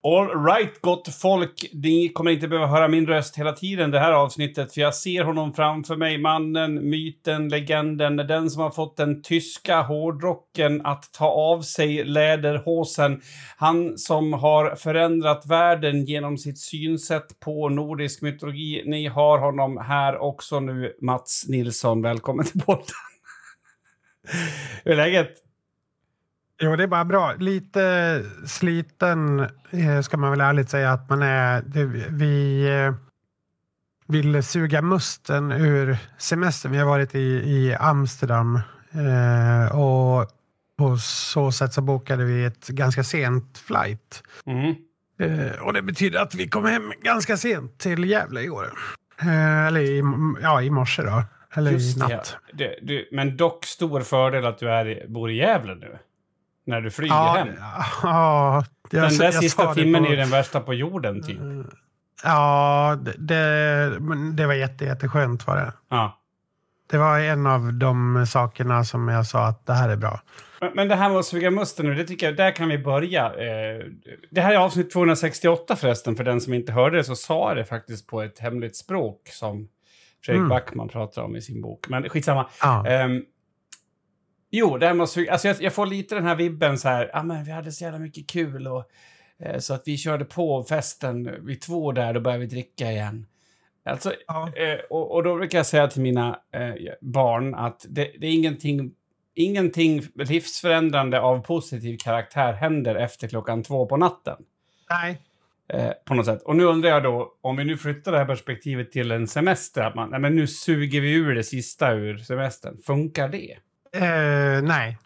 All right, gott folk. Ni kommer inte behöva höra min röst hela tiden det här avsnittet, för jag ser honom framför mig. Mannen, myten, legenden, den som har fått den tyska hårdrocken att ta av sig läderhosen. Han som har förändrat världen genom sitt synsätt på nordisk mytologi. Ni har honom här också nu, Mats Nilsson. Välkommen till podden. Hur är läget? Jo, det är bara bra. Lite sliten ska man väl ärligt säga att man är. Vi vill suga musten ur semestern. Vi har varit i Amsterdam och på så sätt så bokade vi ett ganska sent flight. Och det betyder att vi kom hem ganska sent till Gävle igår. Eller i morse då. Eller just i natt. Men dock stor fördel att du bor i Gävle nu. När du flyger hem. Ja, den där sista timmen är ju den värsta på jorden typ. Ja, det var jätteskönt var det. Ja. Det var en av de sakerna som jag sa att det här är bra. Men det här med att suga musten nu, det tycker jag, där kan vi börja. Det här är avsnitt 268 förresten, för den som inte hörde det så sa det faktiskt på ett hemligt språk som Fredrik Backman pratar om i sin bok. Men skitsamma. Ja. Jo, det här måste, alltså jag får lite den här vibben så här, men vi hade så jävla mycket kul och så att vi körde på festen vid 2 där, då började vi dricka igen. Alltså, och då brukar jag säga till mina barn att det är ingenting livsförändrande av positiv karaktär händer efter 2:00 på natten. Nej. På något sätt. Och nu undrar jag då, om vi nu flyttar det här perspektivet till en semester, att men nu suger vi ur det sista ur semestern. Funkar det? Nej.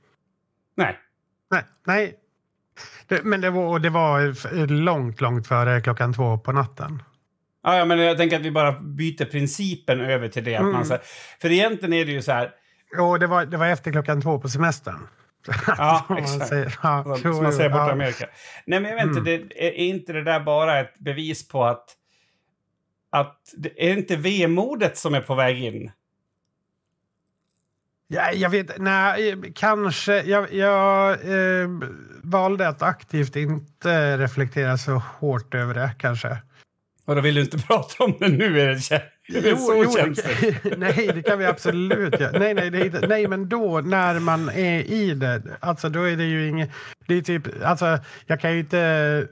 Men det var långt före 2:00 på natten. Ja, men jag tänker att vi bara byter principen över till det. Att man, för egentligen är det ju så här. Jo, det var efter 2:00 på semestern. Ja, exakt. Som man säger bort i Amerika. Nej, men jag vet inte, är inte det där bara ett bevis på att det är inte vemodet som är på väg in? Ja, jag vet, nej, kanske. Jag valde att aktivt inte reflektera så hårt över det, kanske. Och då vill du inte prata om det nu, är det så känsligt? Nej, det kan vi absolut göra. Nej, men då, när man är i det, alltså då är det ju inget, det är typ, alltså jag kan ju inte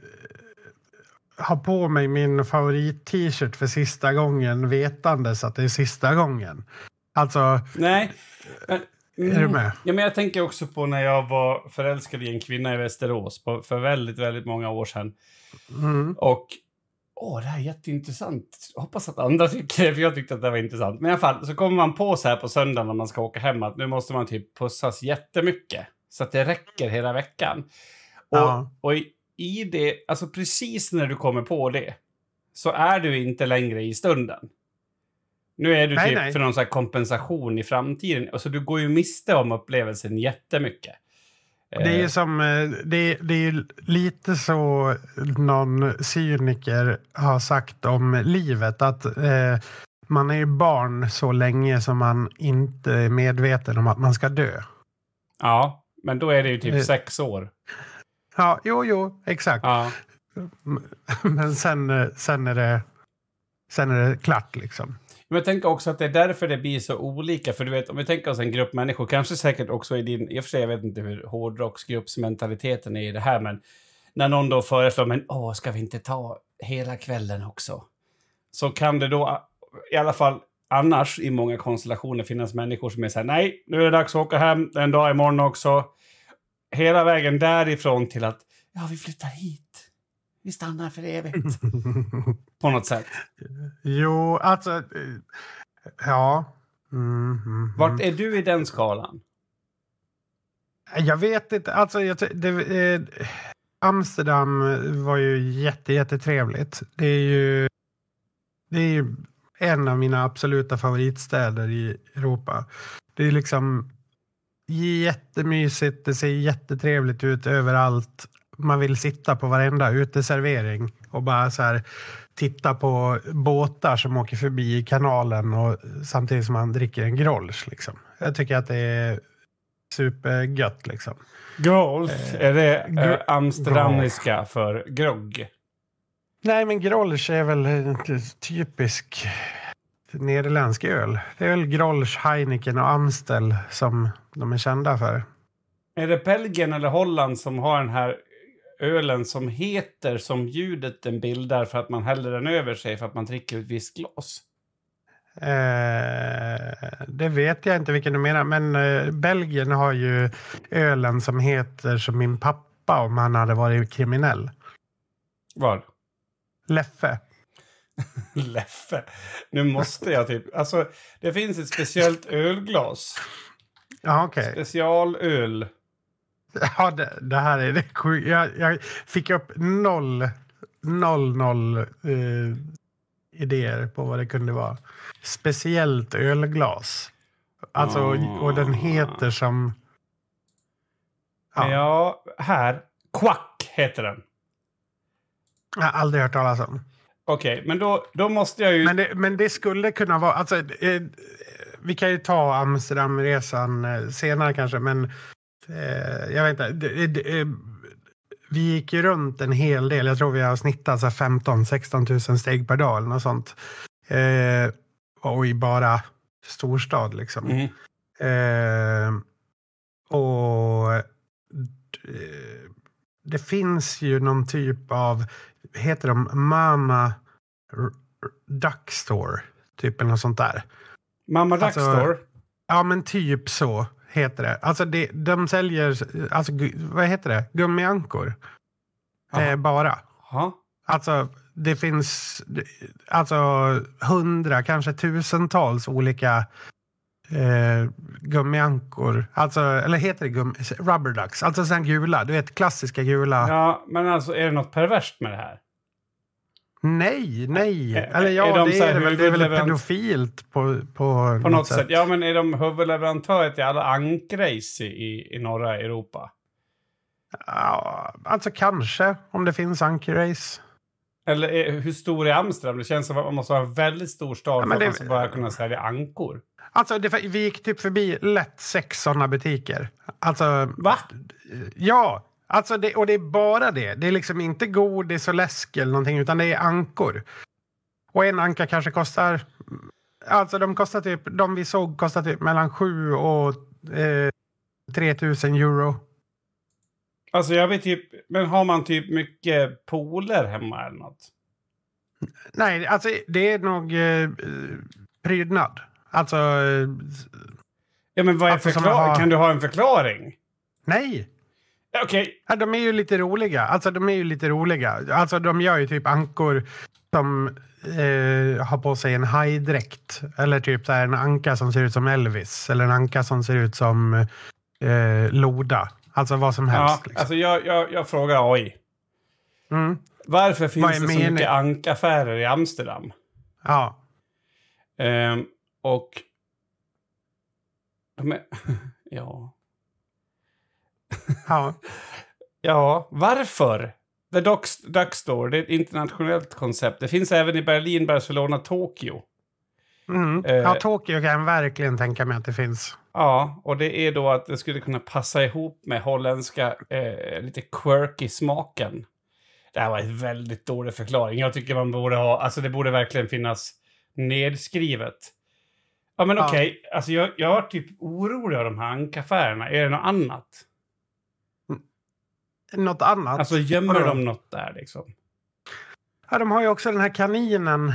ha på mig min favorit-t-shirt för sista gången vetandes att det är sista gången. Alltså... Nej, är du med? Ja, men jag tänker också på när jag var förälskad i en kvinna i Västerås för väldigt, väldigt många år sedan. Och det här är jätteintressant. Jag hoppas att andra tycker det, för jag tyckte att det var intressant. Men i alla fall, så kommer man på så här på söndagen när man ska åka hem att nu måste man typ pussas jättemycket. Så att det räcker hela veckan. Och i det, alltså precis när du kommer på det, så är du inte längre i stunden. Nu är du för någon sån här kompensation i framtiden. Alltså du går ju miste om upplevelsen jättemycket. Det är som det är lite så någon cyniker har sagt om livet, att man är ju barn så länge som man inte är medveten om att man ska dö. Ja, men då är det ju typ 6 år. Ja, jo, exakt. Ja. Men sen är det klart liksom. Men jag tänker också att det är därför det blir så olika. För du vet, om vi tänker oss en grupp människor, kanske säkert också i din, i och för sig jag vet inte hur hårdrocksgruppsmentaliteten är i det här, men när någon då föreslår, men ska vi inte ta hela kvällen också? Så kan det då, i alla fall annars i många konstellationer, finnas människor som är så här, nej, nu är det dags att åka hem en dag imorgon också. Hela vägen därifrån till att, vi flyttar hit. Vi stannar för evigt. På något sätt. Jo, alltså... Ja. Vart är du i den skalan? Jag vet inte. Alltså, Amsterdam var ju jättetrevligt. Det är ju en av mina absoluta favoritstäder i Europa. Det är liksom jättemysigt. Det ser jättetrevligt ut överallt. Man vill sitta på varenda uteservering och bara så här titta på båtar som åker förbi i kanalen och samtidigt som man dricker en grolsch liksom. Jag tycker att det är supergött liksom. Grolsch, är det amsterdamiska för grogg? Nej, men Grolsch är väl en typisk nederländsk öl. Det är väl Grolsch, Heineken och Amstel som de är kända för. Är det Belgien eller Holland som har den här ölen som heter som ljudet den bildar för att man häller den över sig för att man dricker ett visst glas? Det vet jag inte vilken du menar, men Belgien har ju ölen som heter som min pappa om han hade varit kriminell. Vad? Leffe. Leffe. Nu måste jag typ... Alltså, det finns ett speciellt ölglas. Ja, okej. Specialöl. Ja, det här är det sjukt. Jag fick upp noll idéer på vad det kunde vara. Speciellt ölglas. Alltså, och den heter som... Ja, här. Quack heter den. Jag har aldrig hört talas om. Okej, men då måste jag ju... Men det skulle kunna vara... Alltså, vi kan ju ta Amsterdamresan senare kanske, men jag vet inte. Vi gick ju runt en hel del. Jag tror vi har snittat 15-16 000 steg per dag eller något sånt. Och i bara storstad liksom. Och det finns ju någon typ av, heter de Mama Duck Store typ eller något sånt där. Mama Duck Store? Ja, men typ så heter det. Alltså de säljer, alltså vad heter det? Gummiankor. Bara. Aha. Alltså det finns alltså 100, kanske tusentals olika gummiankor. Alltså, eller heter det rubber ducks? Alltså sen gula, du vet klassiska gula. Ja, men alltså är det något perverst med det här? Nej. Eller ja, det är väl pedofilt på något sätt. Ja, men är de huvudleverantörer till alla ankrace i norra Europa? Ja, alltså kanske, om det finns ankrace. Eller hur stor är Amsterdam? Det känns som att man måste ha en väldigt stor stad för att man ska bara kunna sälja ankor. Alltså, vi gick typ förbi lätt 6 sådana butiker. Alltså... Va? Ja, alltså och det är bara det. Det är liksom inte godis och läsk eller någonting, utan det är ankor. Och en anka kanske kostar... Alltså de vi såg kostar typ mellan 7 och 3 000 euro. Alltså jag vet typ... Men har man typ mycket poler hemma eller något? Nej, alltså det är nog prydnad. Alltså... Ja, men vad är kan du ha en förklaring? Nej. Okej. Ja, de är ju lite roliga. Alltså de gör ju typ ankor som har på sig en hajdräkt. Eller typ så här en anka som ser ut som Elvis. Eller en anka som ser ut som Loda. Alltså vad som helst. Ja, liksom. Alltså jag frågar AI. Varför finns det så mycket ankaffärer i Amsterdam? Ja. Och... Ja. Ja. Ja, varför? The Duck Store, det är ett internationellt koncept. Det finns även i Berlin, Barcelona, Tokyo. Ja, Tokyo kan jag verkligen tänka mig att det finns. Ja, och det är då att det skulle kunna passa ihop med holländska lite quirky smaken. Det här var en väldigt dålig förklaring. Jag tycker man borde ha, alltså det borde verkligen finnas nedskrivet. Ja, men okej. Alltså jag är typ orolig av de här ankaffärerna. Är det något annat? Något annat? Alltså gömmer de något där liksom? Ja, de har ju också den här kaninen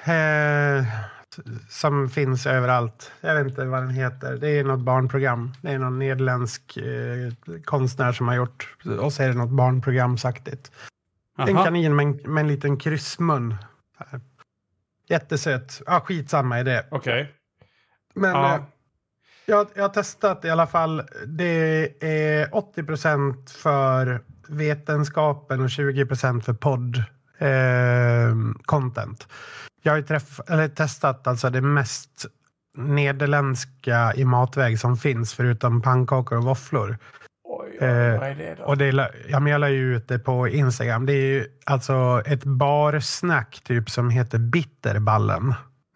som finns överallt. Jag vet inte vad den heter. Det är något barnprogram. Det är någon nederländsk konstnär som har gjort. Och så är det något barnprogramsaktigt. En kanin med en liten kryssmun. Jättesöt. Ja, skitsamma i det. Okej. Men jag har testat i alla fall. Det är 80% för vetenskapen och 20% för podd content. Jag har ju testat alltså det mest nederländska i matväg som finns förutom pannkakor och våfflor. Oj, vad är det då? Och jag la ju ut det på Instagram. Det är ju alltså ett barsnack typ som heter bitterballen.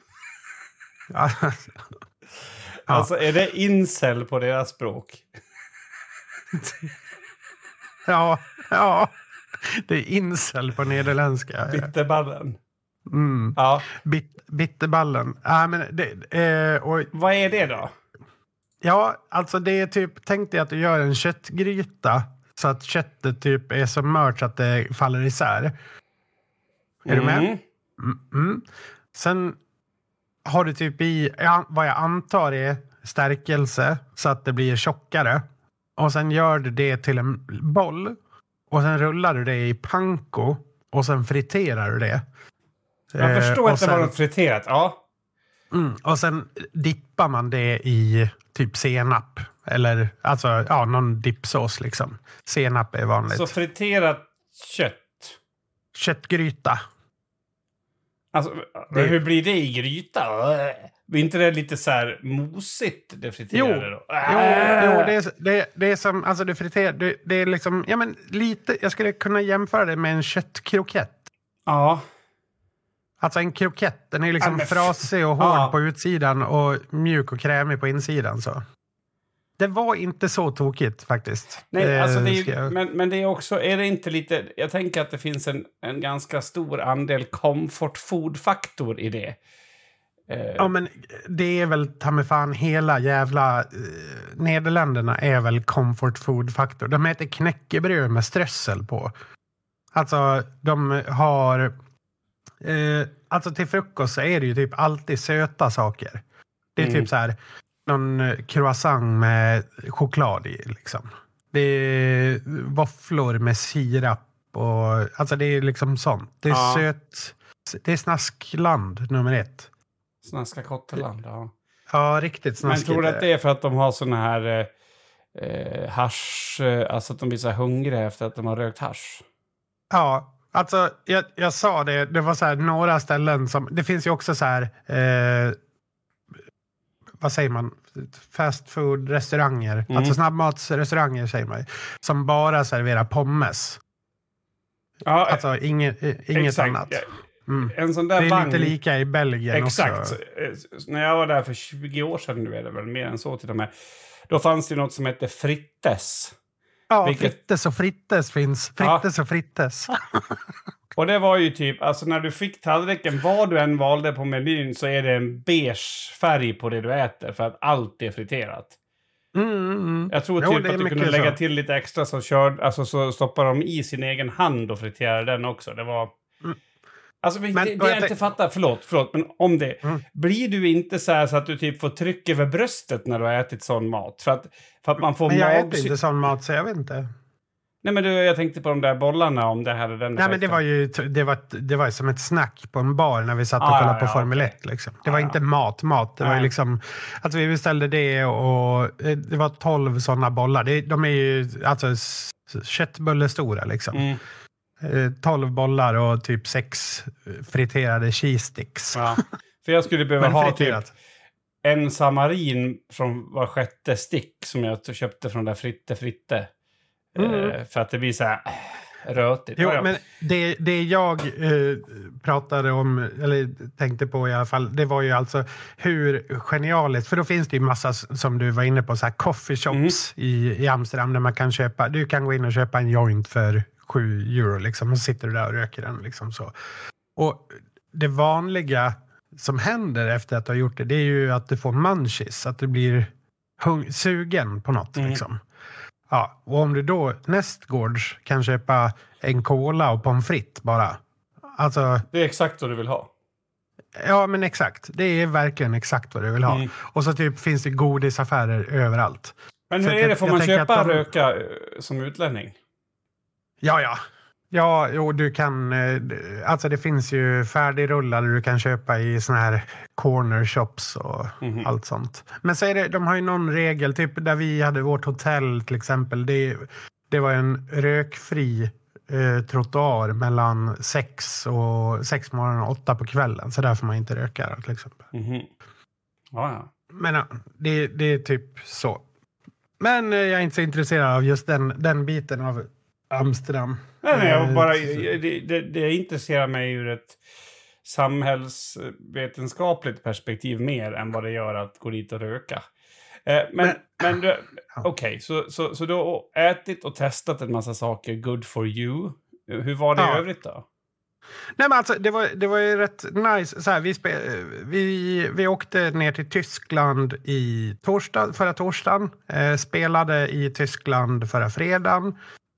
Alltså är det incel på deras språk? Ja. Det är incel på nederländska. Bitterballen. Mm. Ja. Bitterballen. Ja, men och, vad är det då? Ja, alltså det är typ, tänk dig att du gör en köttgryta så att köttet typ är så mört så att det faller isär. Är du med? Mm. Sen har du typ i, vad jag antar är stärkelse så att det blir tjockare. Och sen gör du det till en boll. Och sen rullar du det i panko. Och sen friterar du det. Jag förstår att det var något friterat, ja. Och sen dippar man det i typ senap. Eller alltså, ja, någon dippsås liksom. Senap är vanligt. Så friterat kött? Köttgryta. Alltså, hur blir det i gryta? Blir inte det lite så här mosigt, det friterade då? Jo, det är som, alltså det friterar, det är liksom, ja men lite, jag skulle kunna jämföra det med en köttkrokett. Ja. Alltså en krokett, den är liksom frasig och hård på utsidan och mjuk och krämig på insidan så. Det var inte så tokigt faktiskt. Nej, alltså det är, men det är också, är det inte lite, jag tänker att det finns en ganska stor andel comfort food-faktor i det. Ja, men det är väl ta med fan hela jävla Nederländerna är väl comfort food-faktor. De äter knäckebröd med strössel på. Alltså, de har... alltså till frukost så är det ju typ alltid söta saker. Det är typ så här någon croissant med choklad i liksom. Det är våfflor med sirap och alltså det är liksom sånt. Det är söt. Det är snaskland nummer 1. Snaska Kotteland, ja. Ja, riktigt snaskigt. Men tror du att det är för att de har såna här hasch, alltså att de blir så hungriga efter att de har rökt hasch? Ja, alltså jag sa det, det var så här några ställen som, det finns ju också så här, vad säger man, fast food restauranger, alltså snabbmatsrestauranger säger man, som bara serverar pommes. Ja, alltså inget annat. En sån där det är lite lika i Belgien också. Exakt. När jag var där för 20 år sedan, nu är det väl mer än så till och med, då fanns det något som hette frittes. Ja, frittes och frittes finns. Frittes och frittes. Och det var ju typ, alltså när du fick tallriken, vad du än valde på menyn så är det en beige färg på det du äter för att allt är friterat. Jag tror typ att du kunde lägga till lite extra så stoppar de i sin egen hand och friterar den också. Det var... Alltså, det jag inte fattar, förlåt, men om det. Blir du inte så här så att du typ får tryck över bröstet när du har ätit sån mat? För att man får men jag äter inte sån mat, så jag vet inte. Nej, men jag tänkte på de där bollarna, om det hade den. Nej, men det var ju som ett snack på en bar när vi satt och kollade på Formel 1. Liksom. Det var inte mat. Det var ju liksom, alltså vi beställde det och det var 12 sådana bollar. De är ju alltså köttbullestora liksom. 12 bollar och typ 6 friterade cheese sticks. Ja, för jag skulle behöva ha typ en samarin från var sjätte stick som jag köpte från där fritte. För att det blir så här rötigt. Jo, men det jag pratade om, eller tänkte på i alla fall, det var ju alltså hur genialiskt, för då finns det ju massa, som du var inne på, så här coffee shops i Amsterdam där man kan köpa, du kan gå in och köpa en joint för 7 euro liksom, och sitter du där och röker den liksom så. Och det vanliga som händer efter att du har gjort det är ju att du får munchies, att du blir sugen på något liksom. Ja, och om du då nästgårds kan köpa en cola och pommes frites bara. Alltså, det är exakt vad du vill ha. Ja, men exakt. Det är verkligen exakt vad du vill ha. Och så typ finns det godisaffärer överallt. Men hur är det? Får man köpa röka som utlänning? Ja, jo, du kan... Alltså det finns ju färdigrullade du kan köpa i såna här corner shops och allt sånt. Men så är det, de har ju någon regel, typ där vi hade vårt hotell till exempel. Det var en rökfri trottoar mellan 6 morgonen och 8 på kvällen. Så där får man inte röka till exempel. Ja. Men det är typ så. Men jag är inte så intresserad av just den biten av Amsterdam. Nej, det intresserar mig ur ett samhällsvetenskapligt perspektiv mer än vad det gör att gå dit och röka. Okej, så du har ätit och testat en massa saker good for you. Hur var det i övrigt då? Nej, men alltså, det var ju rätt nice. Så här, vi åkte ner till Tyskland förra torsdagen. Spelade i Tyskland förra fredagen.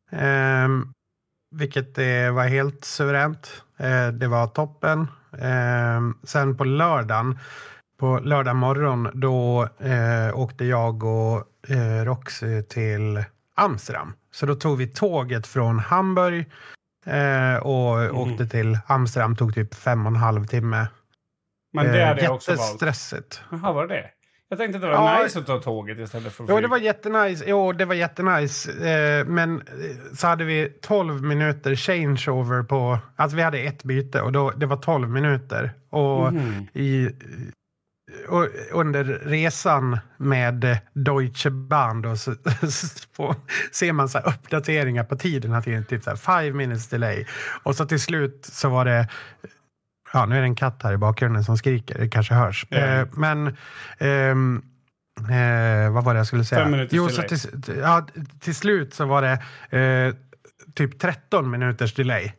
Vilket var helt suveränt. Det var toppen. Sen på lördag morgon, då åkte jag och Roxy till Amsterdam. Så då tog vi tåget från Hamburg och åkte till Amsterdam. Tog typ 5,5 timme. Men det hade jag också valt. Jättestressigt. Jaha, var det? Jag tänkte att det var nice att ta tåget istället för att flyga. Det var jättenice. Men så hade vi 12 minuter changeover på... Alltså vi hade ett byte och det var 12 minuter. Och och under resan med Deutsche Bahn då, så ser man så här uppdateringar på tiden. Att det är typ så här 5 minutes delay. Och så till slut så var det... Ja, nu är det en katt här i bakgrunden som skriker. Det kanske hörs. Men... vad var det jag skulle säga? 5 minuters delay. Till slut så var det typ 13 minuters delay.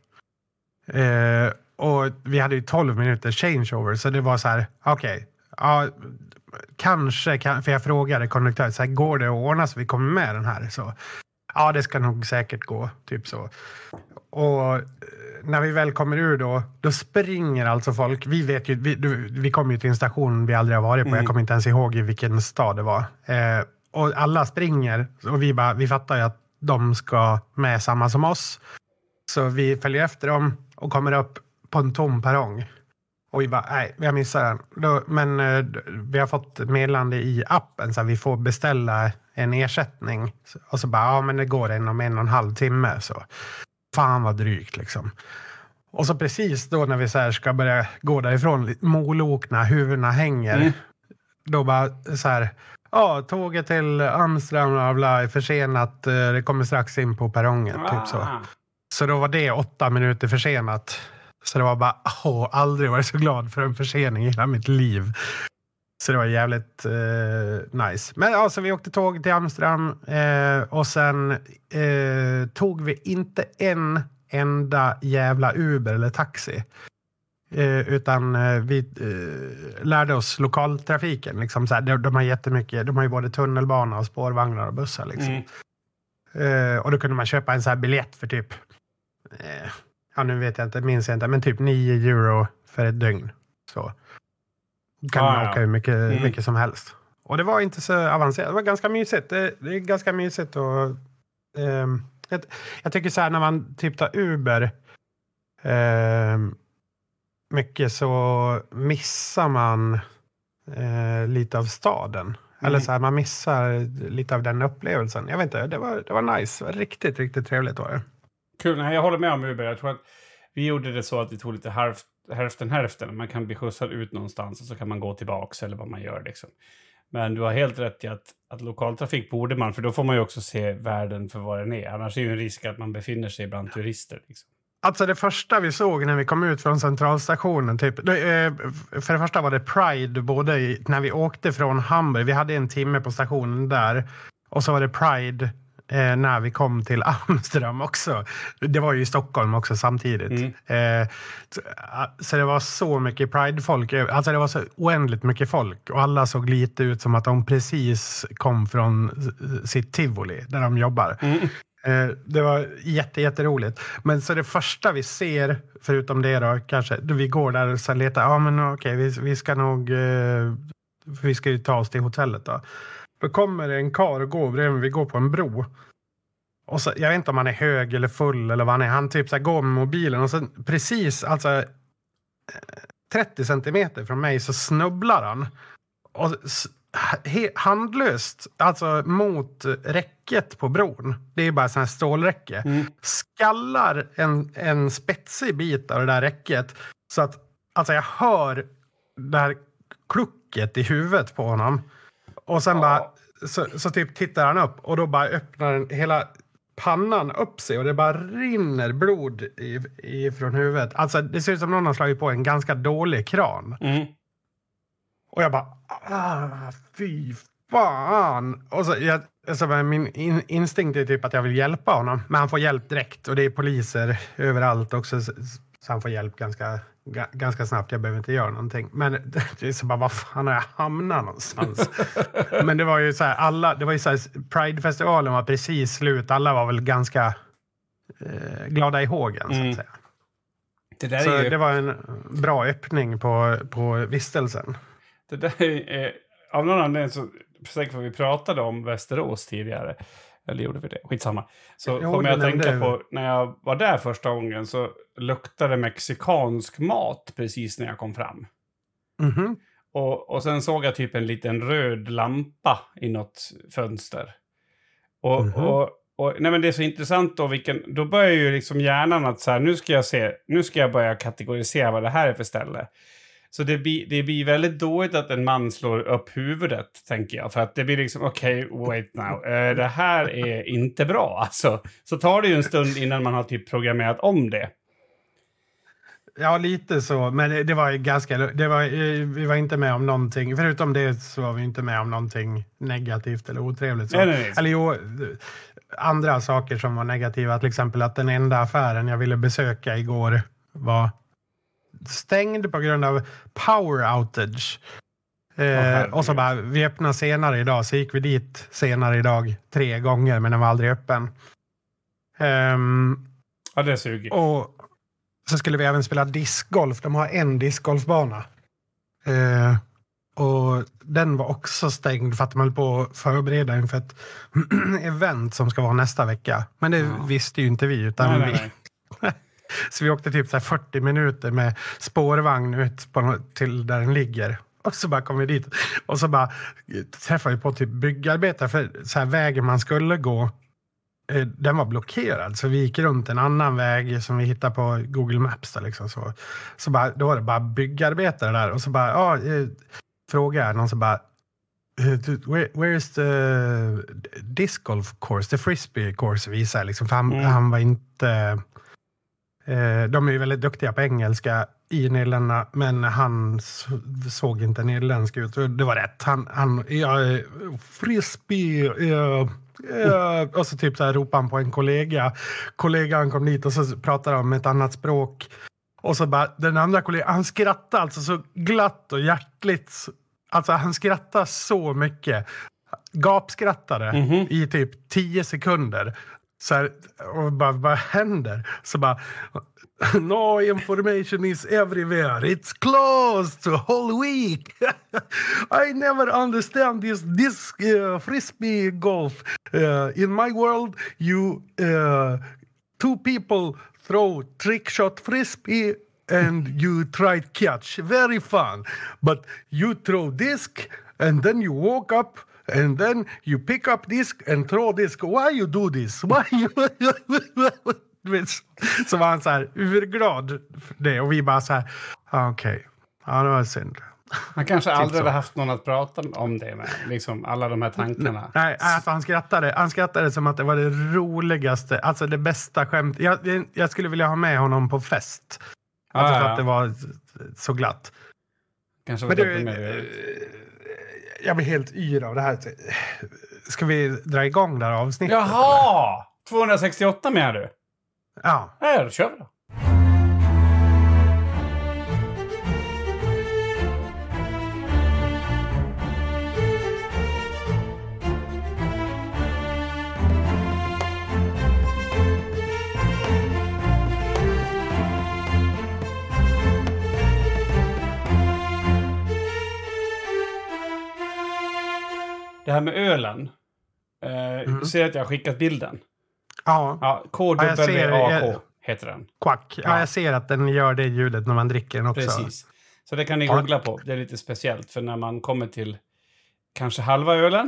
Och vi hade ju 12 minuters changeover. Så det var så här, okej. Ja, kanske, för jag frågade konduktören, så här, går det att ordna så vi kommer med den här? Så, ja, det ska nog säkert gå, typ så. Och när vi väl kommer ur då springer alltså folk. Vi vet ju, vi kommer ju till en station vi aldrig har varit på. Jag kommer inte ens ihåg i vilken stad det var. Och alla springer och vi fattar ju att de ska med samma som oss. Så vi följer efter dem och kommer upp på en tom perrong. Och vi bara, nej, vi har missat den. Men vi har fått meddelande i appen så att vi får beställa en ersättning. Och så bara, ja men det går inom 1,5 timme. Så fan vad drygt liksom. Och så precis då när vi så här ska börja gå därifrån, molokna, huvudena hänger. Då bara så här, tåget till Amsterdam är försenat. Det kommer strax in på perrongen, typ så. Så då var det 8 minuter försenat. Så det var bara, aldrig varit så glad för en försening i hela mitt liv. Så det var jävligt nice. Men alltså vi åkte tåg till Amsterdam och sen tog vi inte en enda jävla Uber eller taxi. Utan vi lärde oss lokaltrafiken. Liksom, så här, de har jättemycket, de har ju både tunnelbana och spårvagnar och bussar. Liksom. Och då kunde man köpa en så här biljett för typ... nu vet jag inte, minns jag inte, men typ 9 euro för ett dygn. Så kan man åka hur mycket som helst. Och det var inte så avancerat, det var ganska mysigt. Det är ganska mysigt och jag tycker så här när man typ tar Uber mycket så missar man lite av staden. Eller så här, man missar lite av den upplevelsen. Jag vet inte, det var nice. Riktigt, riktigt trevligt var det. Kul, jag håller med om Uber. Jag tror att vi gjorde det så att vi tog lite hälften. Man kan bli skjutsad ut någonstans och så kan man gå tillbaks eller vad man gör liksom. Men du har helt rätt i att lokaltrafik borde man, för då får man ju också se världen för vad den är. Annars är det ju en risk att man befinner sig bland turister liksom. Alltså det första vi såg när vi kom ut från centralstationen, typ, för det första var det Pride både när vi åkte från Hamburg, vi hade 1 timme på stationen där, och så var det Pride när vi kom till Amsterdam också. Det var ju i Stockholm också samtidigt. Så det var så mycket Pride-folk. Alltså det var så oändligt mycket folk. Och alla såg lite ut som att de precis kom från sitt tivoli där de jobbar. Det var jätteroligt. Men så det första vi ser, förutom det då, kanske, då vi går där och så letar, men okej, vi ska nog, vi ska ju ta oss till hotellet då. Då kommer det en kar och går bredvid, vi går på en bro. Och så, jag vet inte om han är hög eller full eller vad han är. Han typ så här går med mobilen och så precis, alltså 30 centimeter från mig så snubblar han. Och handlöst, alltså mot räcket på bron. Det är bara sån här stålräcke. Skallar en spetsig bit av det där räcket. Så att, alltså jag hör det här klucket i huvudet på honom. Och sen bara, så typ tittar han upp och då bara öppnar hela pannan upp sig och det bara rinner blod från huvudet. Alltså det ser ut som någon har slagit på en ganska dålig kran. Och jag bara, fy fan. Och så alltså, min instinkt är typ att jag vill hjälpa honom. Men han får hjälp direkt och det är poliser överallt också. Så han får hjälp ganska snabbt. Jag behöver inte göra någonting. Men det är så bara, vad fan har jag hamnat någonstans? Men det var ju så här, det var ju så här, Pride-festivalen var precis slut. Alla var väl ganska glada i hågen, så att säga. Det var en bra öppning på vistelsen. Det där är av någon anledning så säkert vad vi pratade om Västerås tidigare. Eller gjorde vi det? Skitsamma. Så kommer jag att tänka på, när jag var där första gången så luktade mexikansk mat precis när jag kom fram. Mm-hmm. Och sen såg jag typ en liten röd lampa i något fönster. Och nej, men det är så intressant då, då börjar ju liksom hjärnan att så här, nu ska jag börja kategorisera vad det här är för ställe. Så det blir väldigt dåligt att en man slår upp huvudet, tänker jag. För att det blir liksom, okej, wait now. Det här är inte bra. Alltså, så tar det ju en stund innan man har typ programmerat om det. Ja, lite så. Men det var ju vi var inte med om någonting. Förutom det så var vi inte med om någonting negativt eller otrevligt. Så. Nej. Eller jo, andra saker som var negativa. Till exempel att den enda affären jag ville besöka igår var stängd på grund av power outage. Och så bara, vi öppnar senare idag. Så gick vi dit senare idag 3 gånger, men den var aldrig öppen. Ja, det suger. Och så skulle vi även spela discgolf. De har en discgolfbana. Och den var också stängd för att de höll på att förbereda inför ett event som ska vara nästa vecka. Men det visste ju inte vi, utan nej. Så vi åkte typ så här 40 minuter med spårvagn ut till där den ligger. Och så bara kom vi dit. Och så bara träffade vi på typ byggarbetare. För så här vägen man skulle gå, den var blockerad. Så vi gick runt en annan väg som vi hittade på Google Maps. Där liksom. Så bara, då var det bara byggarbetare där. Och så bara, frågade någon så bara, where is the disc golf course? The frisbee course visar liksom. För han var inte... de är ju väldigt duktiga på engelska i Nederländerna, men han såg inte nederländsk ut. Det var rätt. Han frisbee... och så typ så här ropade han på en kollega. Kollegan kom dit och så pratade om ett annat språk. Och så bara, den andra kollegan, han skrattade alltså så glatt och hjärtligt. Alltså han skrattade så mycket. Gapskrattade i typ 10 sekunder. Så här, och bara, vad händer? Så bara, no information is everywhere. It's closed the whole week. I never understand this frisbee golf. In my world, you 2 people throw trick shot frisbee and you try to catch. Very fun. But you throw disc and then you walk up. And then you pick up disc and throw disc. Why you do this? Why you... Så var han så här urglad för det. Och vi bara så här, okej. Ja, det var synd. Han kanske aldrig hade haft någon att prata om det med. Liksom alla de här tankarna. Nej, alltså han skrattade som att det var det roligaste. Alltså det bästa skämt. Jag skulle vilja ha med honom på fest. Alltså för att det var så glatt. Kanske var det med. Jag blir helt yr av det här. Ska vi dra igång det här avsnittet? Jaha! 268 menar du? Ja. Ja, då kör vi då. Det här med ölen. Du ser att jag har skickat bilden. Ja. KWAK heter den. Quack. Ja, jag ser att den gör det ljudet när man dricker den också. Precis. Så det kan ni googla på. Det är lite speciellt. För när man kommer till kanske halva ölen.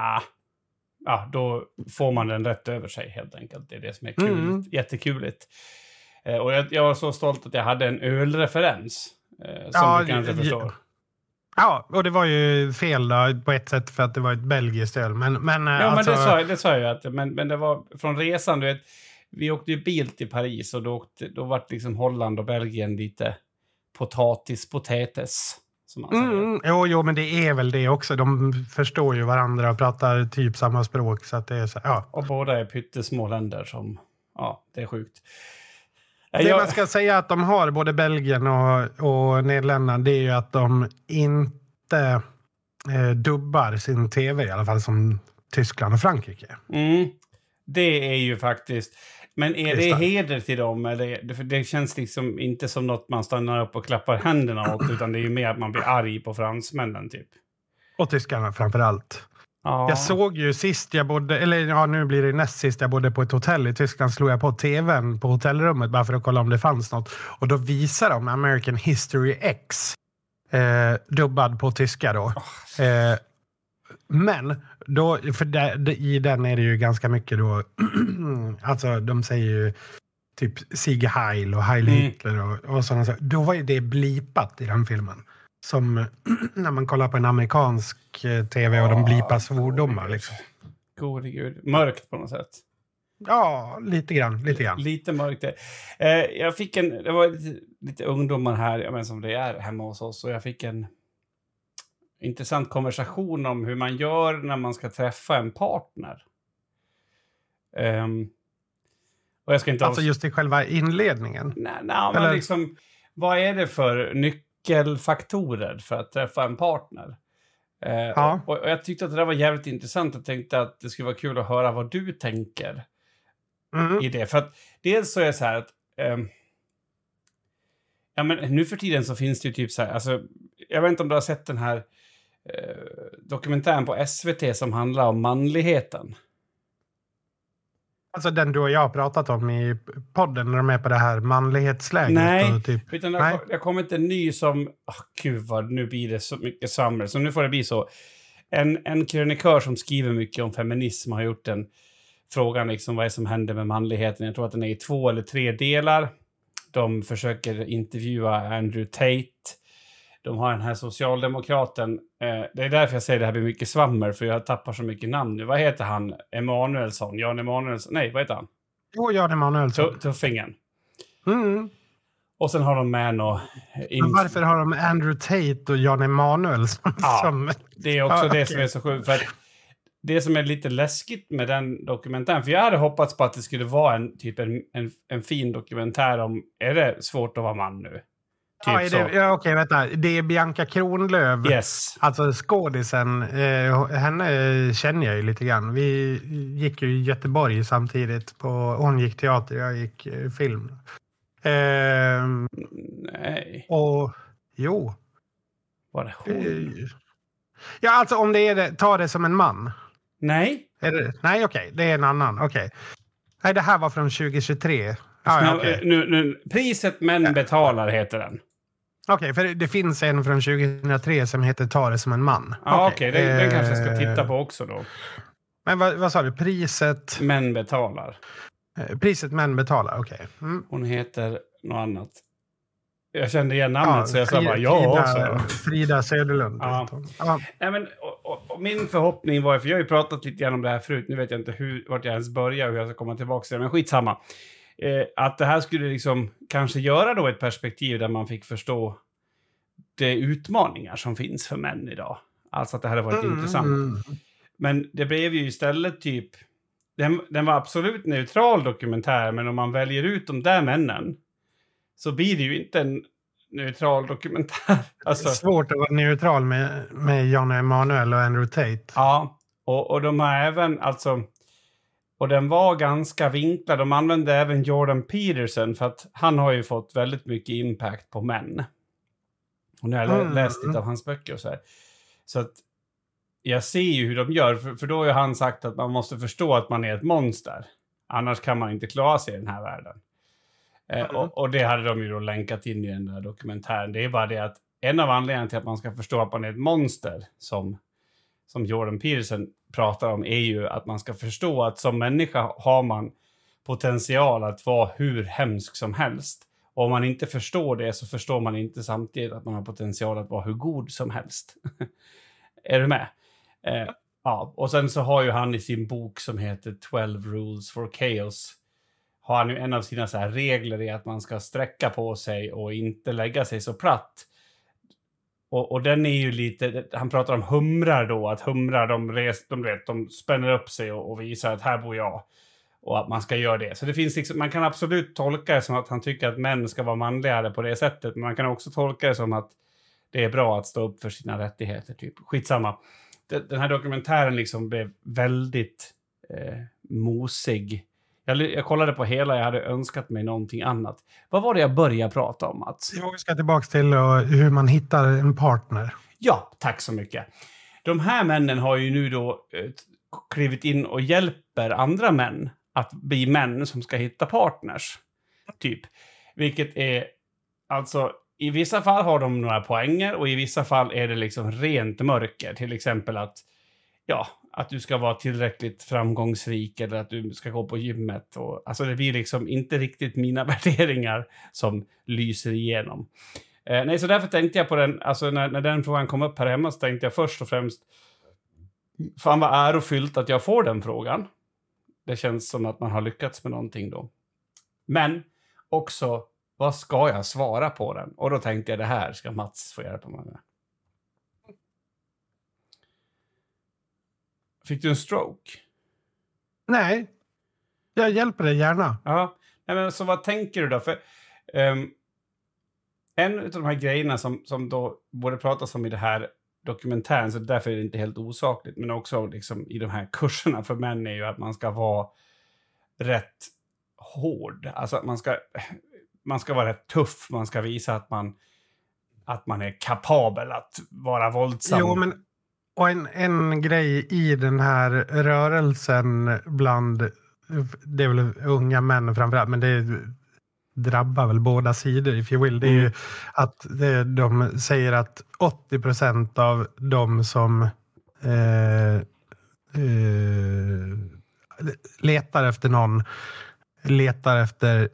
Då får man den rätt över sig helt enkelt. Det är det som är kul. Jättekuligt. Och jag var så stolt att jag hade en ölreferens. Som du kanske förstår. Ja, och det var ju fel då, på ett sätt för att det var ett belgiskt öl. Men alltså... men det sa jag att men det var från resan, du vet. Vi åkte ju bil till Paris och då var liksom Holland och Belgien lite potatis. som man säger. Jo, men det är väl det också. De förstår ju varandra och pratar typ samma språk. Så att det är så, ja. Och båda är pyttesmå länder som... Ja, det är sjukt. Det man ska säga att de har, både Belgien och Nederländerna, det är ju att de inte dubbar sin tv, i alla fall som Tyskland och Frankrike. Det är ju faktiskt... Men är det heder till dem? Eller, för det känns liksom inte som något man stannar upp och klappar händerna åt, utan det är ju mer att man blir arg på fransmännen typ. Och tyskarna framför allt. Ja. Jag såg ju sist jag bodde, eller ja, nu blir det näst sist jag bodde på ett hotell i Tyskland, slog jag på tvn på hotellrummet bara för att kolla om det fanns något. Och då visar de American History X dubbad på tyska då. Men då, för i den är det ju ganska mycket då, alltså de säger ju typ Sieg Heil och Heil Hitler och sådana saker. Då var ju det blipat i den filmen. Som när man kollar på en amerikansk tv och de blipar svordomar liksom. Gode gud. Mörkt på något sätt. Ja, lite grann. Lite mörkt det. Jag fick det var lite ungdomar här, men som det är hemma hos oss, och jag fick en intressant konversation om hur man gör när man ska träffa en partner. Och jag ska inte alltså just i själva inledningen? Nej, men liksom, vad är det för nyckelfaktorer för att träffa en partner? Och jag tyckte att det där var jävligt intressant. Jag tänkte att det skulle vara kul att höra vad du tänker i det. För att dels så är det så här att ja, men nu för tiden så finns det ju typ så här, alltså, jag vet inte om du har sett den här dokumentären på SVT som handlar om manligheten. Alltså den du och jag har pratat om i podden när de är på det här manlighetsläget. Nej, och typ, utan det har kommit en ny som... gud vad, nu blir det så mycket samhälle. Så nu får det bli så. En krönikör som skriver mycket om feminism har gjort en frågan liksom vad är som händer med manligheten. Jag tror att den är i 2 eller 3 delar. De försöker intervjua Andrew Tate. De har den här socialdemokraten. Det är därför jag säger det här blir mycket svammer. För jag tappar så mycket namn nu. Vad heter han? Emanuelsson? Jan Emanuelsson? Nej, vad heter han? Jo, Jan Emanuelsson. Tuffingen. Och sen har de med Men varför har de Andrew Tate och Jan Emanuelsson? Ja, det är också det som är så sjukt. För att det som är lite läskigt med den dokumentären. För jag hade hoppats på att det skulle vara en fin dokumentär om är det svårt att vara man nu? Typ okej, vänta. Det är Bianca Kronlöf. Yes. Alltså skådisen. Henne känner jag ju lite grann. Vi gick ju i Göteborg samtidigt. Hon gick teater, jag gick film. Nej. Och jo. Var det hon? Ja, alltså om det är det, ta det som en man. Nej. Nej, okej. Det är en annan. Okej. Nej, det här var från 2023. Nu, priset män betalar heter den. Okej, för det finns en från 2003 som heter Ta det som en man. Okej, den kanske jag ska titta på också då. Men vad sa du? Priset... Män betalar. Priset män betalar, okej. Hon heter något annat. Jag kände igen namnet så jag sa bara också. Frida Söderlund. Ja. Nej, men, och min förhoppning var, för jag har ju pratat lite grann om det här förut, nu vet jag inte vart jag ens börjar och hur jag ska komma tillbaka till det, men skitsamma. Att det här skulle liksom kanske göra då ett perspektiv där man fick förstå de utmaningar som finns för män idag. Alltså att det hade varit intressant. Men det blev ju istället typ, den var absolut neutral dokumentär, men om man väljer ut de där männen så blir det ju inte en neutral dokumentär. Alltså, det är svårt att vara neutral med Jan Emanuel och Andrew Tate. Ja, och de har även, alltså, och den var ganska vinklad. De använde även Jordan Peterson för att han har ju fått väldigt mycket impact på män. Och nu har jag läst lite av hans böcker och så här. Så att jag ser ju hur de gör, för då har ju han sagt att man måste förstå att man är ett monster. Annars kan man inte klara sig i den här världen. Och det hade de ju då länkat in i den där dokumentären. Det är bara det att en av anledningarna till att man ska förstå att man är ett monster, som Jordan Peterson pratar om, är ju att man ska förstå att som människa har man potential att vara hur hemsk som helst. Och om man inte förstår det så förstår man inte samtidigt att man har potential att vara hur god som helst. Är du med? Ja, och sen så har ju han i sin bok som heter 12 Rules for Chaos, har han ju en av sina så här regler i att man ska sträcka på sig och inte lägga sig så platt. Och den är ju lite, han pratar om humrar då, att humrar de spänner upp sig och visar att här bor jag. Och att man ska göra det. Så det finns liksom, man kan absolut tolka det som att han tycker att män ska vara manligare på det sättet. Men man kan också tolka det som att det är bra att stå upp för sina rättigheter. Typ. Skitsamma. Den här dokumentären liksom blev väldigt mosig. Jag kollade på hela, jag hade önskat mig någonting annat. Vad var det jag började prata om, Mats? Jag ska tillbaka till hur man hittar en partner. Ja, tack så mycket. De här männen har ju nu då klivit in och hjälper andra män att bli män som ska hitta partners. Typ. Vilket är, alltså, i vissa fall har de några poänger och i vissa fall är det liksom rent mörker. Till exempel att du ska vara tillräckligt framgångsrik eller att du ska gå på gymmet. Och, alltså det blir liksom inte riktigt mina värderingar som lyser igenom. Nej, så därför tänkte jag på den, alltså när den frågan kom upp här hemma så tänkte jag först och främst, fan vad ärofyllt att jag får den frågan. Det känns som att man har lyckats med någonting då. Men också, vad ska jag svara på den? Och då tänkte jag, det här ska Mats få hjälpa mig med. Fick du en stroke? Nej, jag hjälper dig gärna. Ja, men så vad tänker du då? För en av de här grejerna som då borde pratas om i det här dokumentären, så därför är det inte helt osakligt, men också liksom i de här kurserna för män är ju att man ska vara rätt hård. Alltså att man ska vara rätt tuff, man ska visa att man är kapabel att vara våldsam. Jo, men och en grej i den här rörelsen bland, det är väl unga män framförallt, men det drabbar väl båda sidor, if you will. Det är ju att de säger att 80% av de som letar efter någon letar efter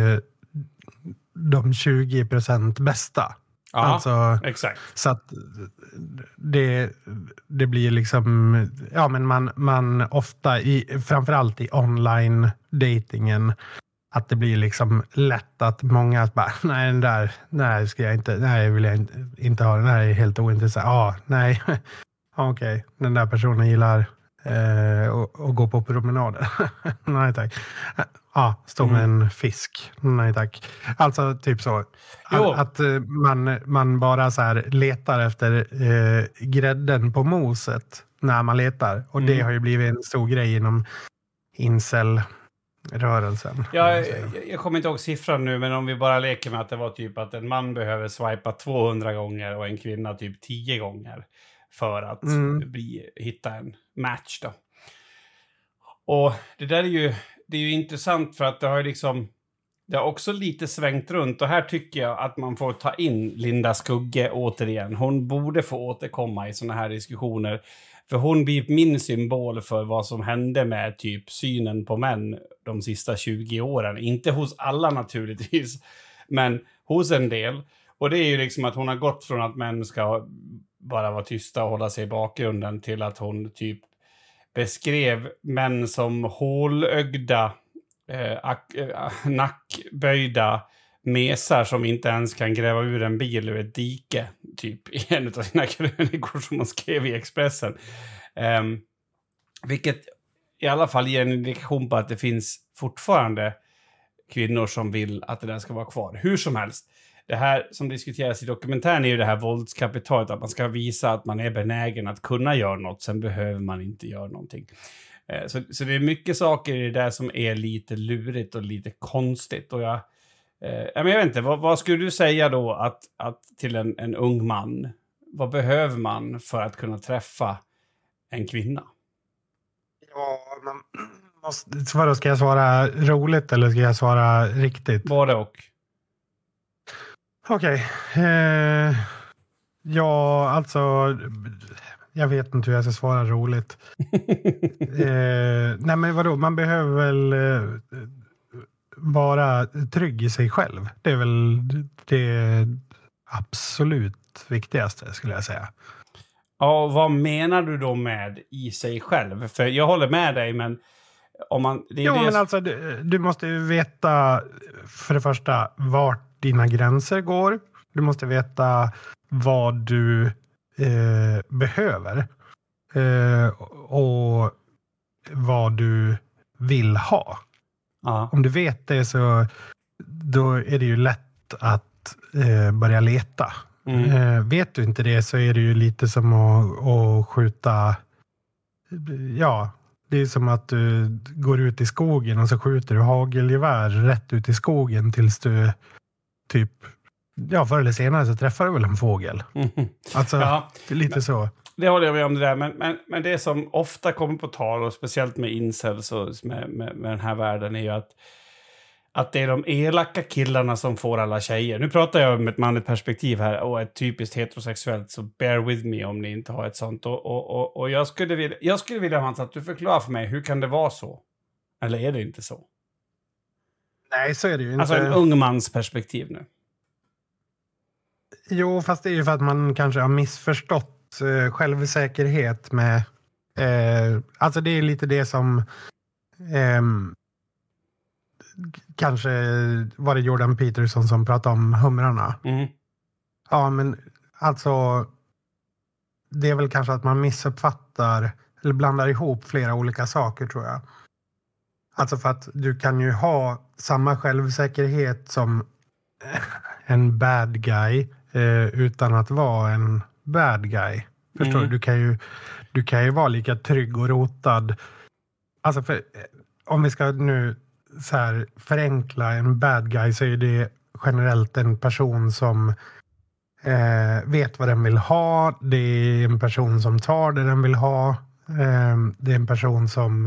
de 20% bästa. Ja, alltså, exakt. Så att det blir liksom, ja, men man ofta framförallt i online datingen, att det blir liksom lätt att många bara, nej ska jag inte, nej vill jag inte ha, den här är helt ointressant. Nej. Okej, den där personen gillar att gå på promenader. Nej tack. Stå med en fisk. Nej tack. Alltså typ så. Att man bara så här letar efter grädden på moset när man letar. Och det har ju blivit en stor grej inom incel-rörelsen. Jag kommer inte ihåg siffran nu, men om vi bara leker med att det var typ att en man behöver swipa 200 gånger och en kvinna typ 10 gånger för att hitta en match då. Och det där det är ju intressant för att det har också lite svängt runt, och här tycker jag att man får ta in Linda Skugge återigen. Hon borde få återkomma i såna här diskussioner, för hon blir min symbol för vad som hände med typ synen på män de sista 20 åren. Inte hos alla naturligtvis, men hos en del. Och det är ju liksom att hon har gått från att män ska bara vara tysta och hålla sig i bakgrunden till att hon typ beskrev män som hålögda, nackböjda mesar som inte ens kan gräva ur en bil ur ett dike, typ i en av sina krönikor som hon skrev i Expressen. Vilket i alla fall ger en indikation på att det finns fortfarande kvinnor som vill att det där ska vara kvar. Hur som helst, det här som diskuteras i dokumentären är ju det här våldskapitalet, att man ska visa att man är benägen att kunna göra något, sen behöver man inte göra någonting. Så det är mycket saker i det där som är lite lurigt och lite konstigt. Och jag vet inte, vad skulle du säga då att till en ung man, vad behöver man för att kunna träffa en kvinna? Ja, vadå, ska jag svara roligt eller ska jag svara riktigt? Både och. Okej. Ja, alltså jag vet inte hur jag ska svara roligt. Nej, men vadå, man behöver väl vara trygg i sig själv. Det är väl det absolut viktigaste, skulle jag säga. Ja, vad menar du då med i sig själv? För jag håller med dig, men om man... men alltså du måste ju veta för det första vart dina gränser går. Du måste veta vad du behöver och vad du vill ha. Ja. Om du vet det så då är det ju lätt att börja leta. Vet du inte det så är det ju lite som att skjuta. Ja, det är som att du går ut i skogen och så skjuter du hagelgevär rätt ut i skogen tills du typ, ja, förr eller senare så träffar du väl en fågel. Alltså, lite så. Det håller jag med om det där, men det som ofta kommer på tal, och speciellt med incels och med den här världen, är ju att det är de elaka killarna som får alla tjejer. Nu pratar jag med ett manligt perspektiv här och ett typiskt heterosexuellt, så bear with me om ni inte har ett sånt. Och jag skulle vilja Hans, att du förklarar för mig, hur kan det vara så? Eller är det inte så? Nej, så är det ju inte. Alltså en ung mans perspektiv nu. Jo, fast det är ju för att man kanske har missförstått självsäkerhet med... alltså det är lite det som... kanske var det Jordan Peterson som pratade om humrarna. Ja, men alltså... Det är väl kanske att man missuppfattar eller blandar ihop flera olika saker, tror jag. Alltså för att du kan ju ha samma självsäkerhet som en bad guy utan att vara en bad guy. Förstår du? Du kan ju vara lika trygg och rotad. Alltså för, om vi ska nu så här förenkla en bad guy, så är det generellt en person som vet vad den vill ha. Det är en person som tar det den vill ha. Det är en person som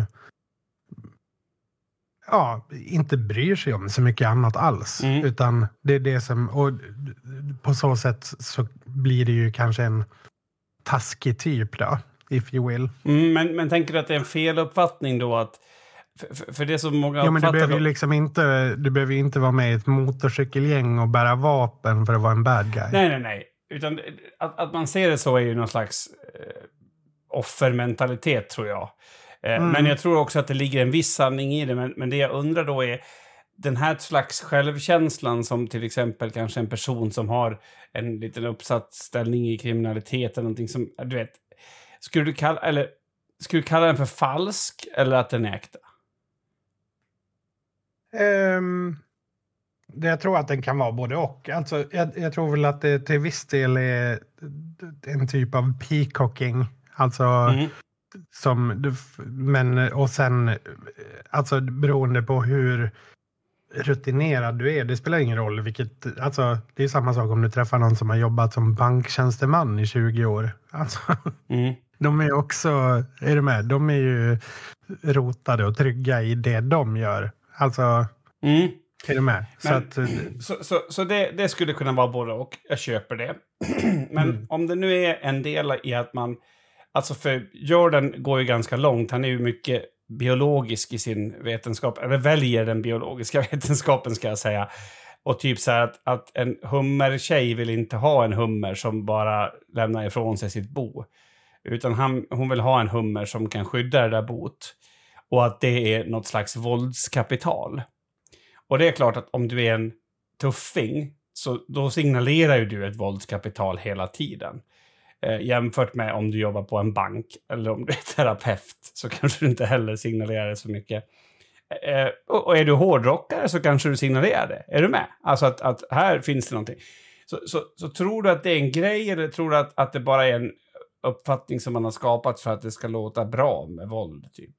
inte bryr sig om så mycket annat alls. Utan det är det som... Och på så sätt så blir det ju kanske en taskig typ då, if you will. Men tänker du att det är en fel uppfattning då att... För det är så många men du behöver ju liksom inte... Du behöver inte vara med i ett motorcykelgäng och bära vapen för att vara en bad guy. Nej. Utan att man ser det så är ju någon slags offermentalitet, tror jag. Men jag tror också att det ligger en viss sanning i det. Men det jag undrar då är den här slags självkänslan som till exempel kanske en person som har en liten uppsatt ställning i kriminalitet eller någonting som, du vet, skulle du kalla den för falsk eller att den är äkta? Jag tror att den kan vara både och. Alltså, jag tror väl att det till viss del är en typ av peacocking. Alltså... och sen alltså beroende på hur rutinerad du är, det spelar ingen roll vilket, alltså det är samma sak om du träffar någon som har jobbat som banktjänsteman i 20 år. Alltså, de är också, är du med? De är ju rotade och trygga i det de gör. Alltså, är du med? Så det skulle kunna vara både och, jag köper det. Men om det nu är en del i att man... Alltså för Jordan går ju ganska långt. Han är ju mycket biologisk i sin vetenskap. Eller väljer den biologiska vetenskapen, ska jag säga. Och typ så här att en hummertjej vill inte ha en hummer som bara lämnar ifrån sig sitt bo. Utan hon vill ha en hummer som kan skydda det där bot. Och att det är något slags våldskapital. Och det är klart att om du är en tuffing, så då signalerar ju du ett våldskapital hela tiden. Jämfört med om du jobbar på en bank eller om du är terapeut, så kanske du inte heller signalerar så mycket. Och är du hårdrockare så kanske du signalerar det. Är du med? Alltså att här finns det någonting. Så tror du att det är en grej, eller tror du att det bara är en uppfattning som man har skapat för att det ska låta bra med våld typ?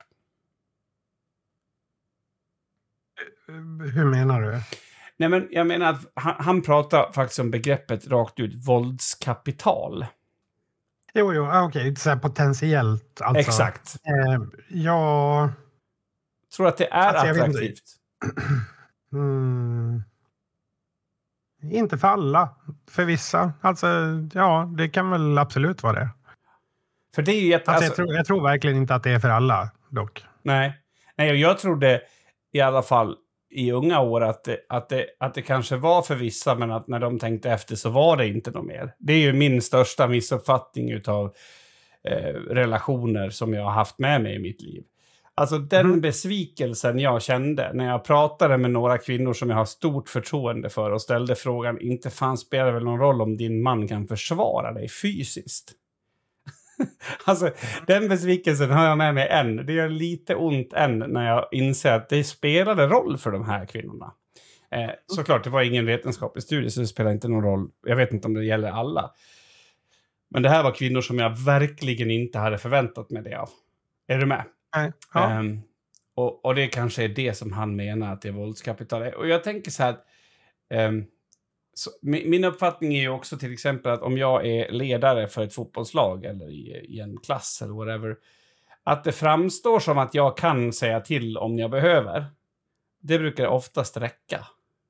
Hur menar du? Nej, men jag menar att han pratar faktiskt om begreppet rakt ut, våldskapital. Jo, okej. Så här potentiellt. Alltså. Exakt. Jag tror att det är attraktivt. Inte för alla. För vissa. Alltså, ja, det kan väl absolut vara det. För det är ju jag tror verkligen inte att det är för alla, dock. Nej, jag trodde i alla fall i unga år att det kanske var för vissa, men att när de tänkte efter så var det inte något mer. Det är ju min största missuppfattning utav relationer som jag har haft med mig i mitt liv. Alltså den besvikelsen jag kände när jag pratade med några kvinnor som jag har stort förtroende för och ställde frågan, inte fan spelar det väl någon roll om din man kan försvara dig fysiskt? Alltså den besvikelsen har jag med mig än. Det gör lite ont än när jag inser att det spelade roll för de här kvinnorna. Såklart, det var ingen vetenskaplig studie så det spelar inte någon roll. Jag vet inte om det gäller alla. Men det här var kvinnor som jag verkligen inte hade förväntat mig det av. Är du med? Nej. Ja. Och det kanske är det som han menar att det är våldskapital. Och jag tänker så här att min uppfattning är ju också till exempel att om jag är ledare för ett fotbollslag eller i en klass eller whatever, att det framstår som att jag kan säga till om jag behöver. Det brukar oftast räcka.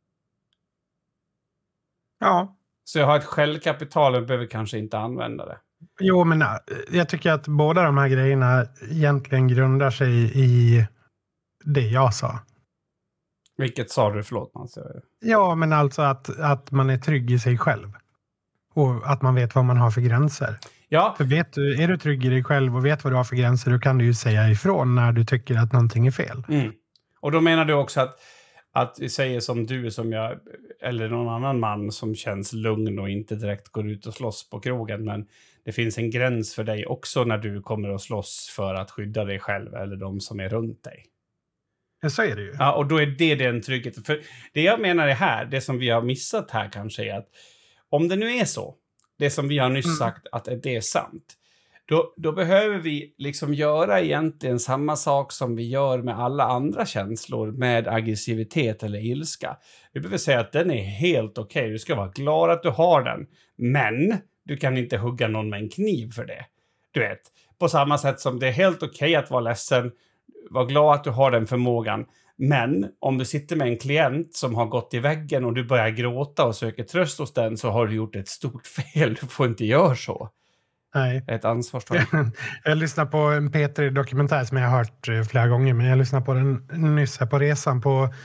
Ja. Så jag har ett självkapital och behöver kanske inte använda det. Jo, men jag tycker att båda de här grejerna egentligen grundar sig i det jag sa. Vilket sa du? Förlåt. Ja, men alltså att man är trygg i sig själv. Och att man vet vad man har för gränser. Ja. För är du trygg i dig själv och vet vad du har för gränser, då kan du ju säga ifrån när du tycker att någonting är fel. Mm. Och då menar du också att vi säger som du, som jag, eller någon annan man som känns lugn och inte direkt går ut och slåss på krogen, men det finns en gräns för dig också när du kommer att slåss för att skydda dig själv eller de som är runt dig. Jag säger det ju. Ja, och då är det den tryggheten. För det jag menar är här, det som vi har missat här kanske är att om det nu är så, det som vi har nyss sagt att det är sant, då behöver vi liksom göra egentligen samma sak som vi gör med alla andra känslor, med aggressivitet eller ilska. Vi behöver säga att den är helt okej. Du ska vara glad att du har den, men du kan inte hugga någon med en kniv för det. Du vet, på samma sätt som det är helt okej att vara ledsen, var glad att du har den förmågan. Men om du sitter med en klient som har gått i väggen och du börjar gråta och söker tröst hos den, så har du gjort ett stort fel. Du får inte göra så. Nej. Ett ansvarstagande. Jag lyssnar på en P3-dokumentär som jag har hört flera gånger, men jag lyssnar på den nyss här på resan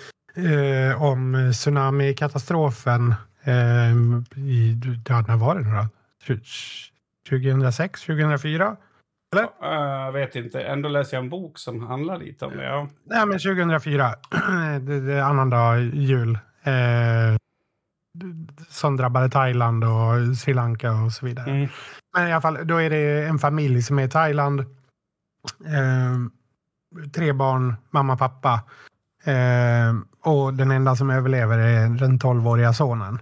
om tsunami-katastrofen när var det nu då? 2006, 2004? Eller? Jag vet inte. Ändå läser jag en bok som handlar lite om det. Ja. Nej, men 2004. det är annandag jul. Som drabbade Thailand och Sri Lanka och så vidare. Mm. Men i alla fall, då är det en familj som är i Thailand. 3 barn, mamma, pappa. Och den enda som överlever är den 12-åriga sonen.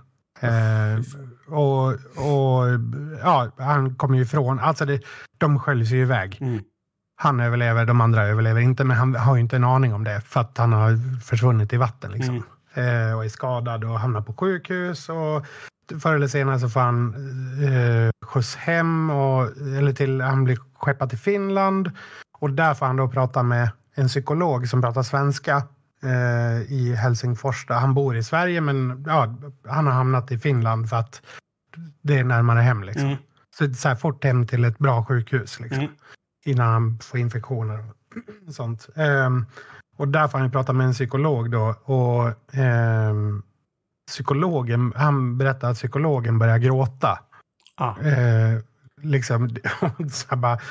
Han kommer ju ifrån. Alltså de sköljs ju iväg. Mm. Han överlever, de andra överlever inte. Men han har ju inte en aning om det. För att han har försvunnit i vatten liksom. Och är skadad och hamnar på sjukhus. Och förr eller senare så får han skjuts hem. Han blir skeppad till Finland. Och där får han då prata med en psykolog som pratar svenska. I Helsingfors. Han bor i Sverige, men han har hamnat i Finland för att det är närmare hem liksom. Så här fort hem till ett bra sjukhus liksom. Innan han får infektioner och sånt. Och där får han prata med en psykolog då. Och psykologen, han berättar att psykologen börjar gråta. Liksom så här bara,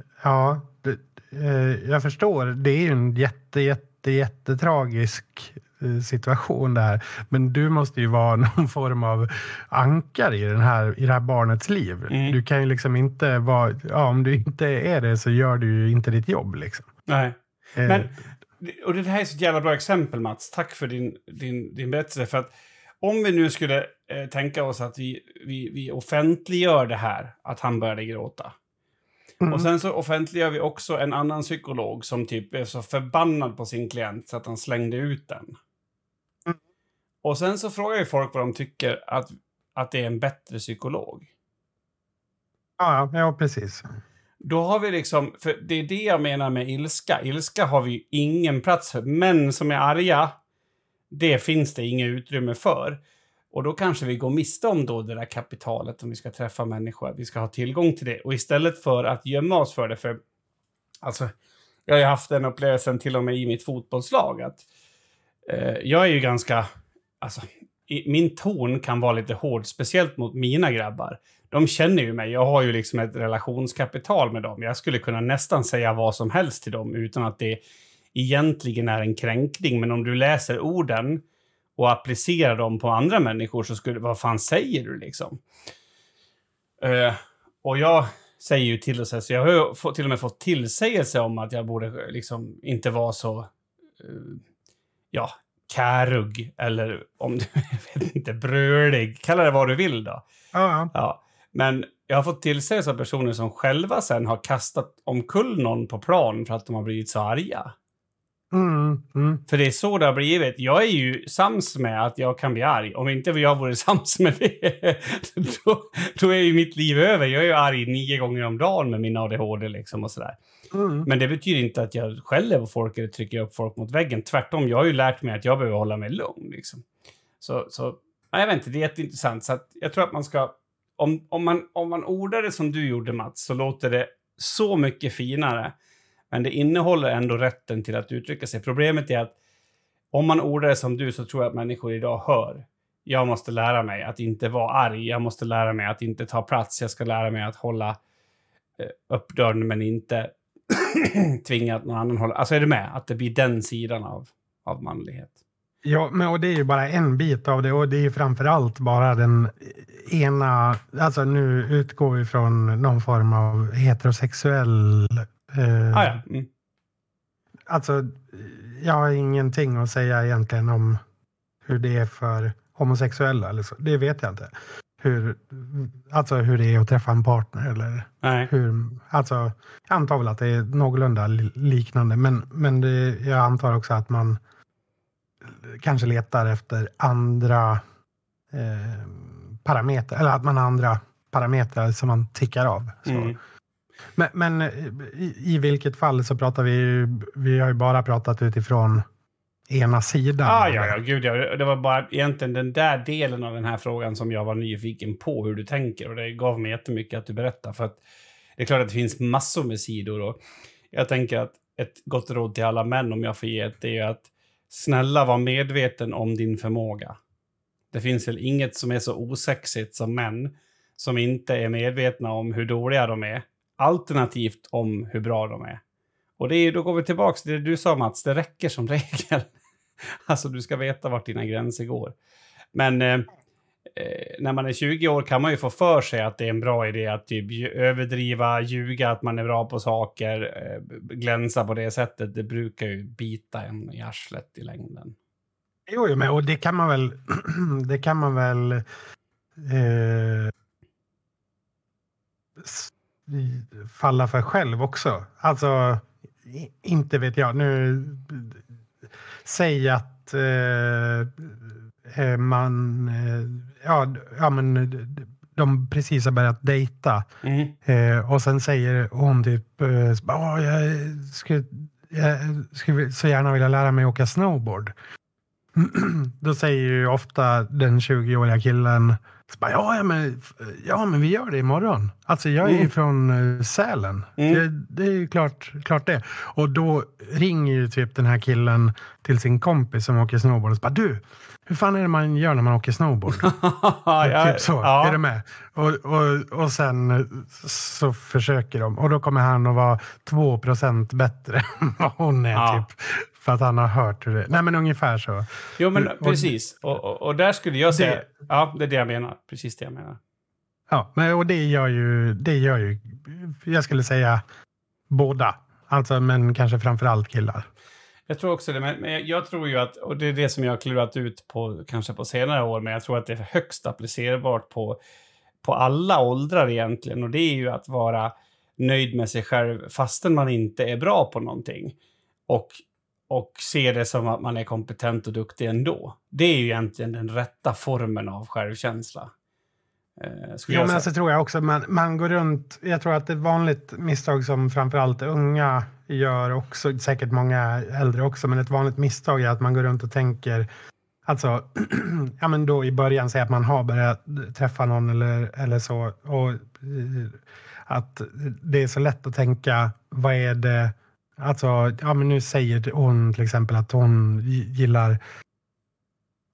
jag förstår, det är ju en jättetragisk situation där. Men du måste ju vara någon form av ankare i det här barnets liv. Du kan ju liksom inte vara, om du inte är det så gör du ju inte ditt jobb liksom. Nej. Men, och det här är så jävla bra exempel, Mats. Tack för din berättelse. För att om vi nu skulle tänka oss att vi offentliggör det här, att han började gråta. Och sen så offentliggör vi också en annan psykolog som typ är så förbannad på sin klient så att han slängde ut den. Och sen så frågar ju folk vad de tycker att det är en bättre psykolog. Ja, precis. Då har vi liksom, för det är det jag menar med ilska. Ilska har vi ingen plats för. Män som är arga, det finns det inga utrymme för. Och då kanske vi går miste om då det där kapitalet om vi ska träffa människor. Vi ska ha tillgång till det. Och istället för att gömma oss för det. För alltså, jag har ju haft den upplevelsen till och med i mitt fotbollslag. Att jag är ju ganska, alltså min ton kan vara lite hård, speciellt mot mina grabbar. De känner ju mig, jag har ju liksom ett relationskapital med dem. Jag skulle kunna nästan säga vad som helst till dem utan att det egentligen är en kränkning. Men om du läser orden och applicerar dem på andra människor så skulle, vad fan säger du liksom? Och jag säger ju till och så jag har ju till och med fått tillsägelse om att jag borde liksom inte vara så kärug eller om du vet inte, brölig. Kalla det vad du vill då. Ja. Men jag har fått tillsägelse av personer som själva sen har kastat omkull någon på plan för att de har blivit så arga. För det är så det har blivit. Jag är ju sams med att jag kan bli arg. Om inte jag vore sams med det, då är ju mitt liv över. Jag är ju arg 9 gånger om dagen med min ADHD liksom och sådär. Men det betyder inte att jag skäller på folk eller trycker upp folk mot väggen. Tvärtom, jag har ju lärt mig att jag behöver hålla mig lugn liksom. Så jag vet inte, det är jätteintressant. Så att jag tror att man ska, om man ordar det som du gjorde, Mats, så låter det så mycket finare. Men det innehåller ändå rätten till att uttrycka sig. Problemet är att om man ordar det som du så tror jag att människor idag hör. Jag måste lära mig att inte vara arg. Jag måste lära mig att inte ta plats. Jag ska lära mig att hålla upp dörren men inte tvinga att någon annan håller. Alltså är du med? Att det blir den sidan av manlighet. Ja, men och det är ju bara en bit av det och det är ju framförallt bara den ena, alltså nu utgår vi från någon form av heterosexuell Alltså, jag har ingenting att säga egentligen om hur det är för homosexuella eller så. Det vet jag inte. Hur det är att träffa en partner eller jag antar väl att det är någorlunda liknande, men jag antar också att man kanske letar efter andra parametrar, eller att man har andra parametrar som man tickar av. Så. Men i vilket fall så pratar vi har ju bara pratat utifrån ena sidan. Gud, det var bara egentligen den där delen av den här frågan som jag var nyfiken på hur du tänker, och det gav mig jättemycket att du berättar, för att det är klart att det finns massor med sidor, och jag tänker att ett gott råd till alla män, om jag får ge det, är att snälla var medveten om din förmåga. Det finns väl inget som är så osexigt som män som inte är medvetna om hur dåliga de är, alternativt om hur bra de är. Och då går vi tillbaka till det du sa, Mats, det räcker som regel. Alltså du ska veta vart dina gränser går. Men när man är 20 år kan man ju få för sig att det är en bra idé att typ överdriva, ljuga, att man är bra på saker, glänsa på det sättet. Det brukar ju bita en i arslet i längden. Jo, men och det kan man väl falla för själv också. Alltså, inte vet jag. Nu säg att de precis har börjat dejta. Och sen säger hon typ jag skulle så gärna vilja lära mig åka snowboard. Då säger ju ofta den 20-åriga killen men vi gör det imorgon. Alltså jag är från Sälen. Det är ju klart det. Och då ringer ju typ den här killen till sin kompis som åker snowboard och bara, du, hur fan är det man gör när man åker snowboard? Typ så, är du med? Och sen så försöker de. Och då kommer han att vara 2% bättre än vad hon är typ. För att han har hört hur det. Nej, men ungefär så. Jo, men precis. Och där skulle jag säga... det är det jag menar. Precis det jag menar. Ja, men och det gör ju... Jag skulle säga båda. Alltså, men kanske framförallt killar. Jag tror också det. Men jag tror ju att... Och det är det som jag har klurat ut på kanske på senare år. Men jag tror att det är högst applicerbart på alla åldrar egentligen. Och det är ju att vara nöjd med sig själv fastän man inte är bra på någonting. Och se det som att man är kompetent och duktig ändå. Det är ju egentligen den rätta formen av självkänsla. Men alltså tror jag också. Man går runt... Jag tror att det är ett vanligt misstag som framförallt unga gör också. Säkert många äldre också. Men ett vanligt misstag är att man går runt och tänker... Alltså, men då i början säger att man har börjat träffa någon eller så. Och att det är så lätt att tänka, vad är det... Alltså, men nu säger hon till exempel att hon gillar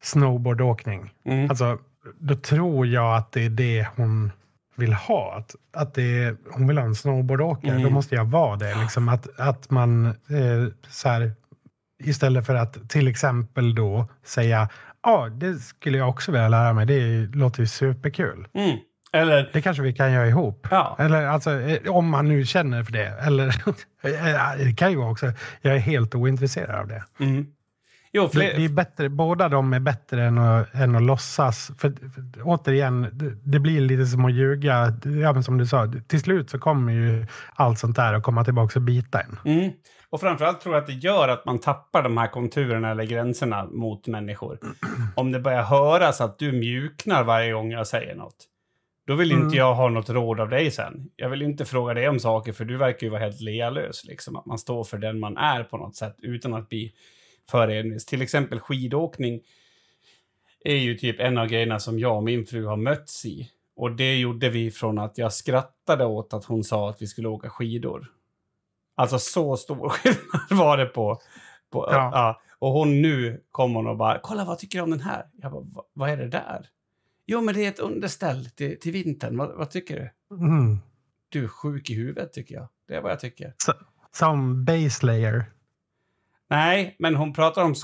snowboardåkning. Alltså, då tror jag att det är det hon vill ha. Att hon vill ha en snowboardåkare. Då måste jag vara det. Liksom att man så här, istället för att till exempel då säga det skulle jag också vilja lära mig. Det låter ju superkul. Eller, det kanske vi kan göra ihop. Ja. Eller alltså, om man nu känner för det. Eller det kan ju vara också. Jag är helt ointresserad av det. Jo, det är bättre, båda de är bättre än att låtsas. För återigen, det blir lite som att ljuga. Ja, men som du sa, till slut så kommer ju allt sånt där att komma tillbaka och bita en. Och framförallt tror jag att det gör att man tappar de här konturerna eller gränserna mot människor. Om det börjar höras att du mjuknar varje gång jag säger något. Då vill inte jag ha något råd av dig sen. Jag vill inte fråga dig om saker, för du verkar ju vara helt lealös. Liksom. Att man står för den man är på något sätt utan att bli för envis. Till exempel skidåkning är ju typ en av grejerna som jag och min fru har mötts i. Och det gjorde vi från att jag skrattade åt att hon sa att vi skulle åka skidor. Alltså så stor skillnad var det på ja. Och hon nu kommer och bara, kolla vad tycker du om den här? Jag bara, vad är det där? Jo, men det är ett underställ till vintern. Vad tycker du? Du är sjuk i huvudet, tycker jag. Det är vad jag tycker. Som base layer. Nej, men hon pratar om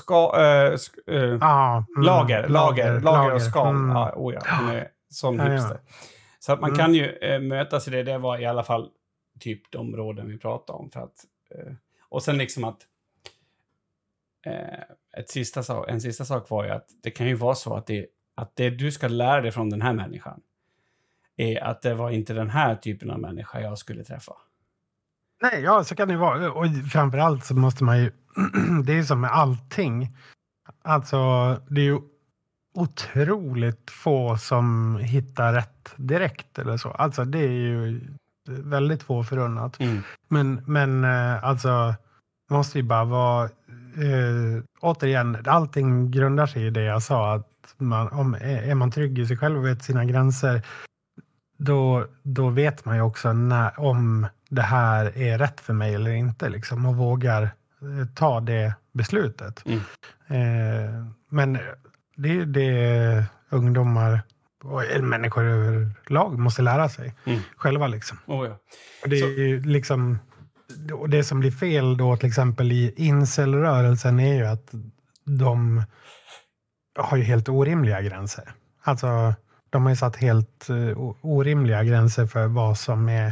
lager och skal. Hon är sån hipster. Så att man kan ju mötas i det. Det var i alla fall typ de råden vi pratade om. För att, och sen liksom att en sista sak var ju att det kan ju vara så att det du ska lära dig från den här människan är att det var inte den här typen av människa jag skulle träffa. Nej, ja, så kan det vara. Och framförallt så måste man ju, det är som med allting. Alltså, det är ju otroligt få som hittar rätt direkt eller så. Alltså, det är ju väldigt få förunnat. Men alltså, måste ju bara vara, återigen, allting grundar sig i det jag sa, att är man trygg i sig själv och vet sina gränser, då vet man ju också om det här är rätt för mig eller inte, liksom, och vågar ta det beslutet. Men det är ju det ungdomar och människor överlag måste lära sig själva, liksom. Och det är ju liksom, och det som blir fel då till exempel i incel-rörelsen är ju att de har ju helt orimliga gränser. Alltså, de har ju satt helt orimliga gränser för vad som är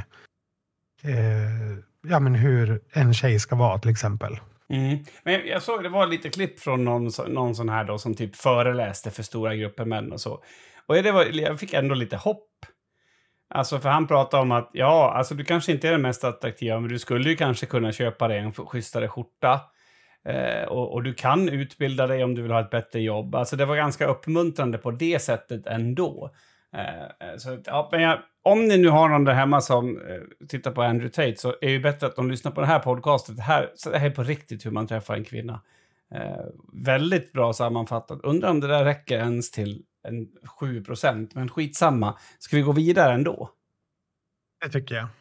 men hur en tjej ska vara, till exempel. Men jag såg, det var lite klipp från någon sån här då som typ föreläste för stora grupper män och så. Och jag fick ändå lite hopp. Alltså, för han pratade om att alltså du kanske inte är den mest attraktiva, men du skulle ju kanske kunna köpa dig en schysstare skjorta. Och du kan utbilda dig om du vill ha ett bättre jobb. Alltså det var ganska uppmuntrande på det sättet ändå. Men om ni nu har någon där hemma som tittar på Andrew Tate, så är det ju bättre att de lyssnar på det här podcastet. Så det här är på riktigt hur man träffar en kvinna. Väldigt bra sammanfattat. Undrar om det där räcker ens till 7%. Men skitsamma. Ska vi gå vidare ändå? Det tycker jag.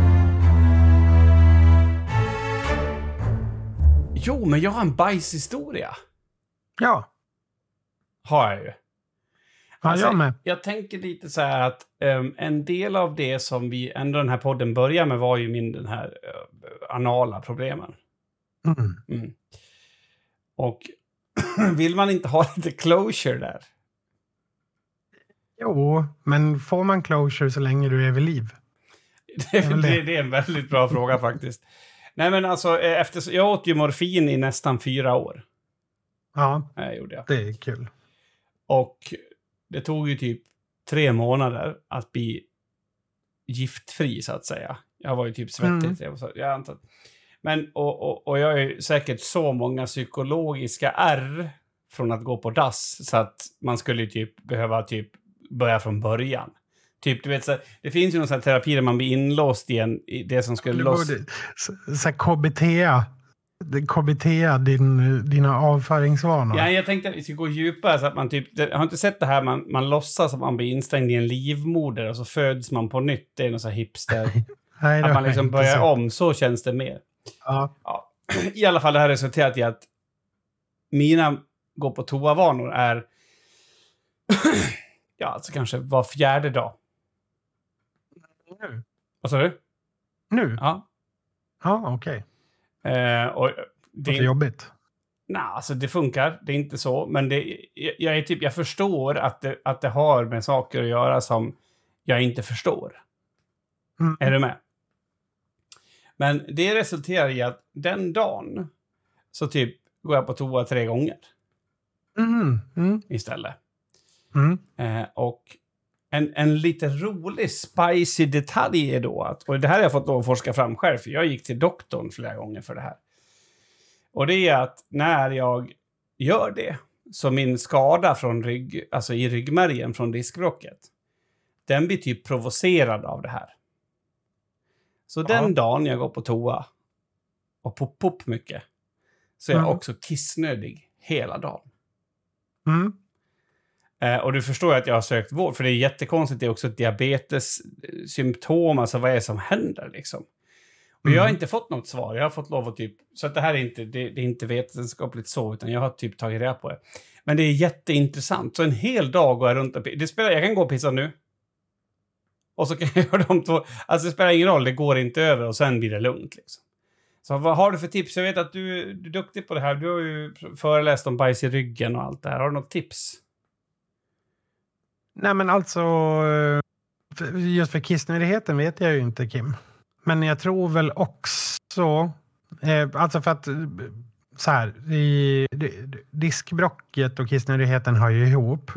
Jo, men jag har en bajshistoria. Ja. Har jag ju. Alltså, jag med. Jag tänker lite så här att en del av det som vi ändå den här podden börjar med var ju den här anala problemen. Och vill man inte ha lite closure där? Jo, men får man closure så länge du är vid liv? Det är en väldigt bra fråga faktiskt. Nej, men alltså, jag åt ju morfin i nästan 4 år. Ja, gjorde jag. Det är kul. Och det tog ju typ 3 månader att bli giftfri, så att säga. Jag var ju typ svettig. Jag antar. Men, och jag har ju säkert så många psykologiska ärr från att gå på dass, så att man skulle typ behöva typ börja från början. Typ, du vet, så det finns ju någon sån här terapi där man blir inlåst i det som skulle så KBT dina avföringsvanor. Ja, jag tänkte att vi ska gå djupare, så att man typ, jag har inte sett det här, man låtsas att man blir instängd i en livmoder och så föds man på nytt. Det är någon sån här hipster. Nej, att man liksom börjar om, så känns det mer. Ja. I alla fall, det här resulterat i att mina gå på toavanor är Ja, alltså kanske var 4:e dag. Nu? Vad sa du? Nu? Ja. Ja, okej. Och Det är jobbigt. Nej, alltså det funkar. Det är inte så. Men jag förstår att det har med saker att göra som jag inte förstår. Mm. Är du med? Men det resulterar i att den dagen så typ går jag på toa 3 gånger. Istället. Och en lite rolig, spicy detalj är då att, och det här har jag fått lov att forska fram själv, för jag gick till doktorn flera gånger för det här. Och det är att när jag gör det, så min skada från alltså i ryggmärgen från diskbråcket, den blir typ provocerad av det här. Så den dagen jag går på toa och pop mycket, så är jag också kissnödig hela dagen. Och du förstår att jag har sökt vård, för det är jättekonstigt. Det är också ett diabetessymptom, alltså vad är det som händer liksom. Och jag har inte fått något svar. Jag har fått lov att typ, så att det här är inte, det är inte vetenskapligt så, utan jag har typ tagit reda på det. Men det är jätteintressant. Så en hel dag går jag runt och jag kan gå och pissa nu. Och så kan jag göra de 2. Alltså det spelar ingen roll, det går inte över och sen blir det lugnt liksom. Så vad har du för tips? Jag vet att du är duktig på det här. Du har ju föreläst om bajs i ryggen och allt det här. Har du något tips? Nej, men alltså, just för kissnödigheten vet jag ju inte, Kim. Men jag tror väl också, alltså för att så här, diskbråcket och kissnödigheten hör ju ihop.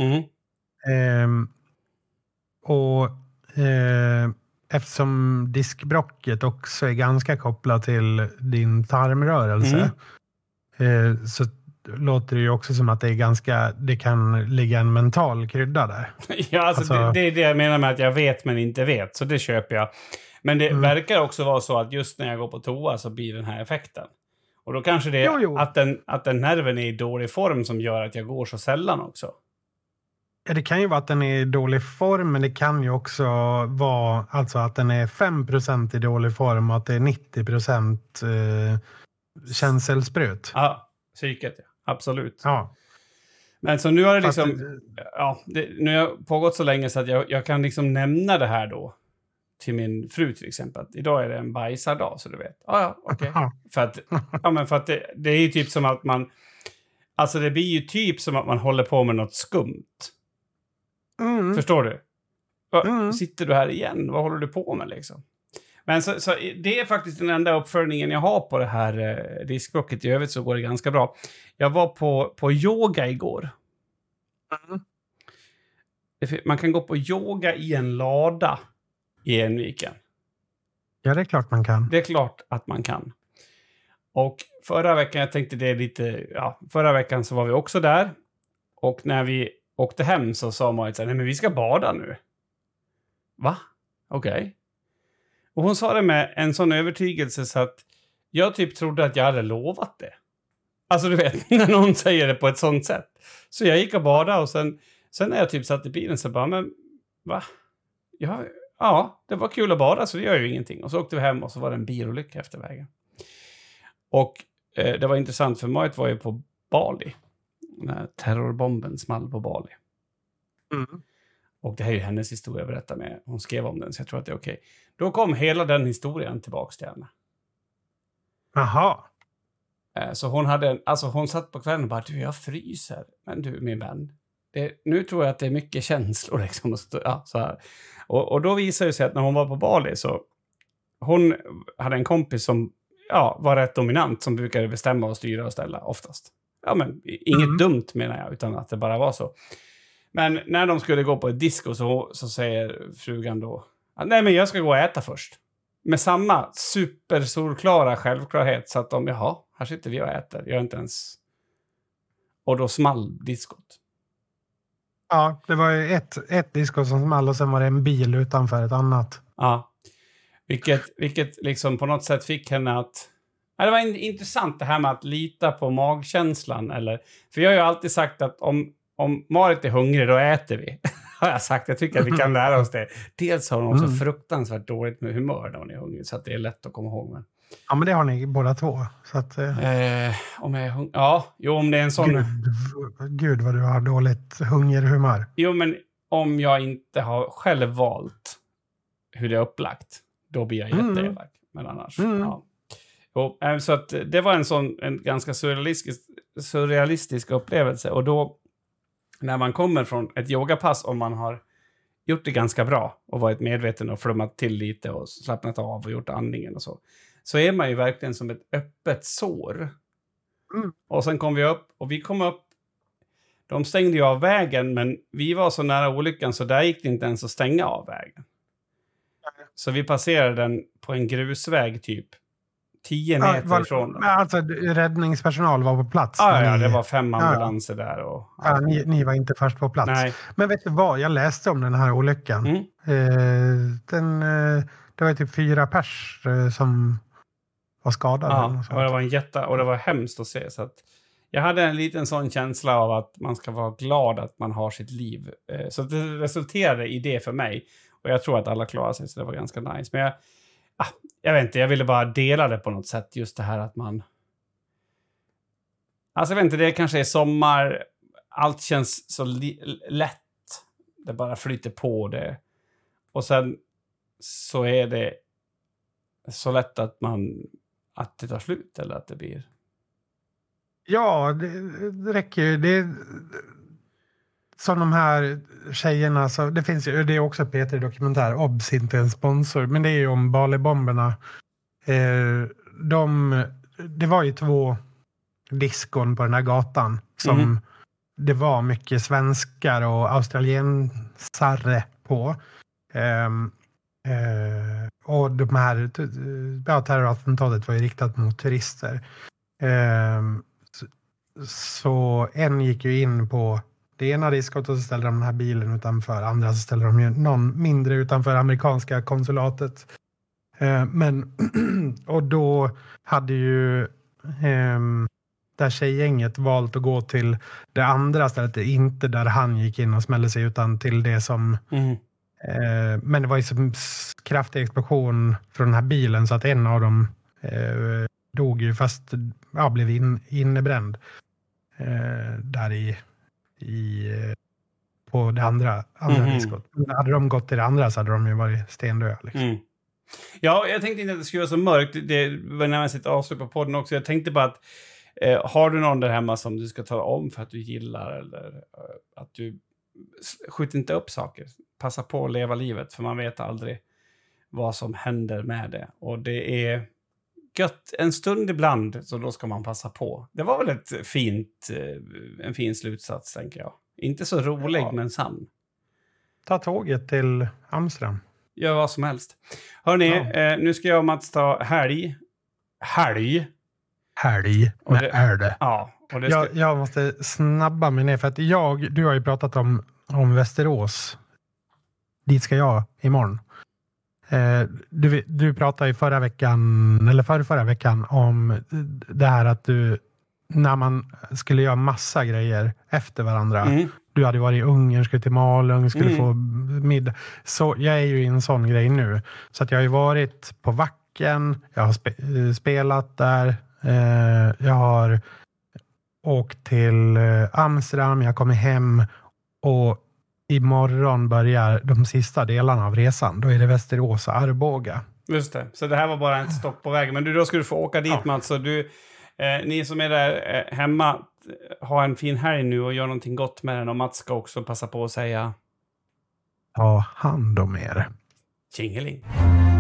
Eftersom diskbråcket också är ganska kopplat till din tarmrörelse, så låter det ju också som att det kan ligga en mental krydda där. Ja, alltså det är det jag menar med att jag vet men inte vet, så det köper jag. Men det verkar också vara så att just när jag går på toa så blir den här effekten. Och då kanske det är att den nerven är i dålig form som gör att jag går så sällan också. Ja, det kan ju vara att den är i dålig form, men det kan ju också vara alltså att den är 5% i dålig form och att det är 90% känselspröt. Ja, psyket, ja. Absolut. Ja. Men så nu har det liksom, nu har det pågått så länge så att jag kan liksom nämna det här då till min fru till exempel. Att idag är det en bajsardag, så du vet. Okej. För att det är ju typ som att man, alltså det blir ju typ som att man håller på med något skumt. Förstår du? Sitter du här igen? Vad håller du på med liksom? Men så det är faktiskt den enda uppföljningen jag har på det här diskbråcket. I övrigt så går det ganska bra. Jag var på yoga igår. Man kan gå på yoga i en lada i Enviken. Ja, det är klart man kan. Det är klart att man kan. Och förra veckan, jag tänkte det är lite, förra veckan så var vi också där. Och när vi åkte hem så sa Marit så här, nej men vi ska bada nu. Va? Okej. Och hon sa det med en sån övertygelse så att jag typ trodde att jag hade lovat det. Alltså du vet, när någon säger det på ett sånt sätt. Så jag gick och badade och sen när jag typ satt i bilen så bara, men va? Ja, det var kul att bada så det gör ju ingenting. Och så åkte vi hem och så var det en bilolycka efter vägen. Och det var intressant för Marit var ju på Bali. När terrorbomben small på Bali. Och det här är ju hennes historia att berätta med. Hon skrev om den så jag tror att det är okej. Då kom hela den historien tillbaka till henne. Jaha. Så hon satt på kvällen och bara, du jag fryser. Men du min vän. Nu tror jag att det är mycket känslor liksom. Så här. Och då visade det sig att när hon var på Bali så hon hade en kompis som var rätt dominant som brukade bestämma och styra och ställa oftast. Ja men inget dumt menar jag utan att det bara var så. Men när de skulle gå på ett disco så säger frugan då, nej men jag ska gå och äta först. Med samma supersolklara självklarhet så att här sitter vi och äter. Jag är inte ens... Och då small diskot. Ja, det var ju ett disco som small och sen var det en bil utanför ett annat. Ja, vilket liksom på något sätt fick henne att... Ja, det var intressant det här med att lita på magkänslan. För jag har ju alltid sagt att om Marit är hungrig, då äter vi. Har jag sagt. Jag tycker att vi kan lära oss det. Dels har hon också fruktansvärt dåligt med humör när hon är hungrig. Så att det är lätt att komma ihåg. Men Ja, men det har ni båda två. Så att, om jag är ja, jo, om det är en sån... Gud vad du har dåligt hungerhumör. Jo, men om jag inte har själv valt hur det är upplagt, då blir jag jätteelak. Men annars, ja. Och, så att det var en ganska surrealistisk upplevelse. Och då, när man kommer från ett yogapass och man har gjort det ganska bra och varit medveten och flummat till lite och slappnat av och gjort andningen och så är man ju verkligen som ett öppet sår. Och sen kom vi kom upp. De stängde ju av vägen, men vi var så nära olyckan så där gick det inte ens att stänga av vägen. Så vi passerade den på en grusväg typ 10 meter ifrån den. Alltså räddningspersonal var på plats? Ja, det var 5 ambulanser där. Och, ni var inte först på plats. Nej. Men vet du vad, jag läste om den här olyckan. Det var typ 4 pers som var skadade. Ja, och det var och det var hemskt att se. Så att jag hade en liten sån känsla av att man ska vara glad att man har sitt liv. Så det resulterade i det för mig. Och jag tror att alla klarar sig, så det var ganska nice. Men jag vet inte, jag ville bara dela det på något sätt. Just det här att man... Alltså jag vet inte, det kanske är sommar. Allt känns så lätt. Det bara flyter på det. Och sen så är det så lätt att det tar slut eller att det blir... Ja, det räcker ju. Det som de här tjejerna, så det finns ju, det är också P3-dokumentär, Obs, inte en sponsor, men det är ju om Bali-bomberna. Det var ju 2 diskon på den här gatan som det var mycket svenskar och australiensare på. Och de här terrorattentatet var ju riktat mot turister. Så en gick ju in på det ena diskot och så ställde de den här bilen utanför. Andra så ställde de ju någon mindre utanför amerikanska konsulatet. Och då hade ju där tjejgänget valt att gå till det andra stället. Inte där han gick in och smällde sig, utan till det som... men det var ju som kraftig explosion från den här bilen så att en av dem dog ju, fast blev innebränd där på det andra diskot. Hade de gått till det andra så hade de ju varit stendöda. Liksom. Ja, jag tänkte inte att det skulle vara så mörkt. Det var när jag sitter avslut på podden också. Jag tänkte bara att har du någon där hemma som du ska tala om för att du gillar, eller att du skjuter inte upp saker. Passa på att leva livet, för man vet aldrig vad som händer med det. Och det är gött en stund ibland, så då ska man passa på. Det var väl en fin slutsats, tänker jag. Inte så rolig, men sann. Ta tåget till Amsterdam. Gör vad som helst. Hörrni, nu ska jag och Mats ta helg. Helg med ärde. Ja. Och det ska... jag måste snabba mig ner, för att du har ju pratat om Västerås. Dit ska jag imorgon. Du pratade ju förra veckan om det här att när man skulle göra massa grejer efter varandra. Du hade varit i Ungern, skulle till Malung, skulle få middag. Så jag är ju i en sån grej nu. Så att jag har ju varit på Wacken, jag har spelat där, jag har åkt till Amsterdam, jag kommer hem och imorgon börjar de sista delarna av resan. Då är det Västerås och Arboga. Just det, så det här var bara ett stopp på vägen. Men då ska du få åka dit, Mats. Så ni som är där hemma, ha en fin helg nu och gör någonting gott med den. Och Mats ska också passa på att säga... Ta hand om er. Tjingeling.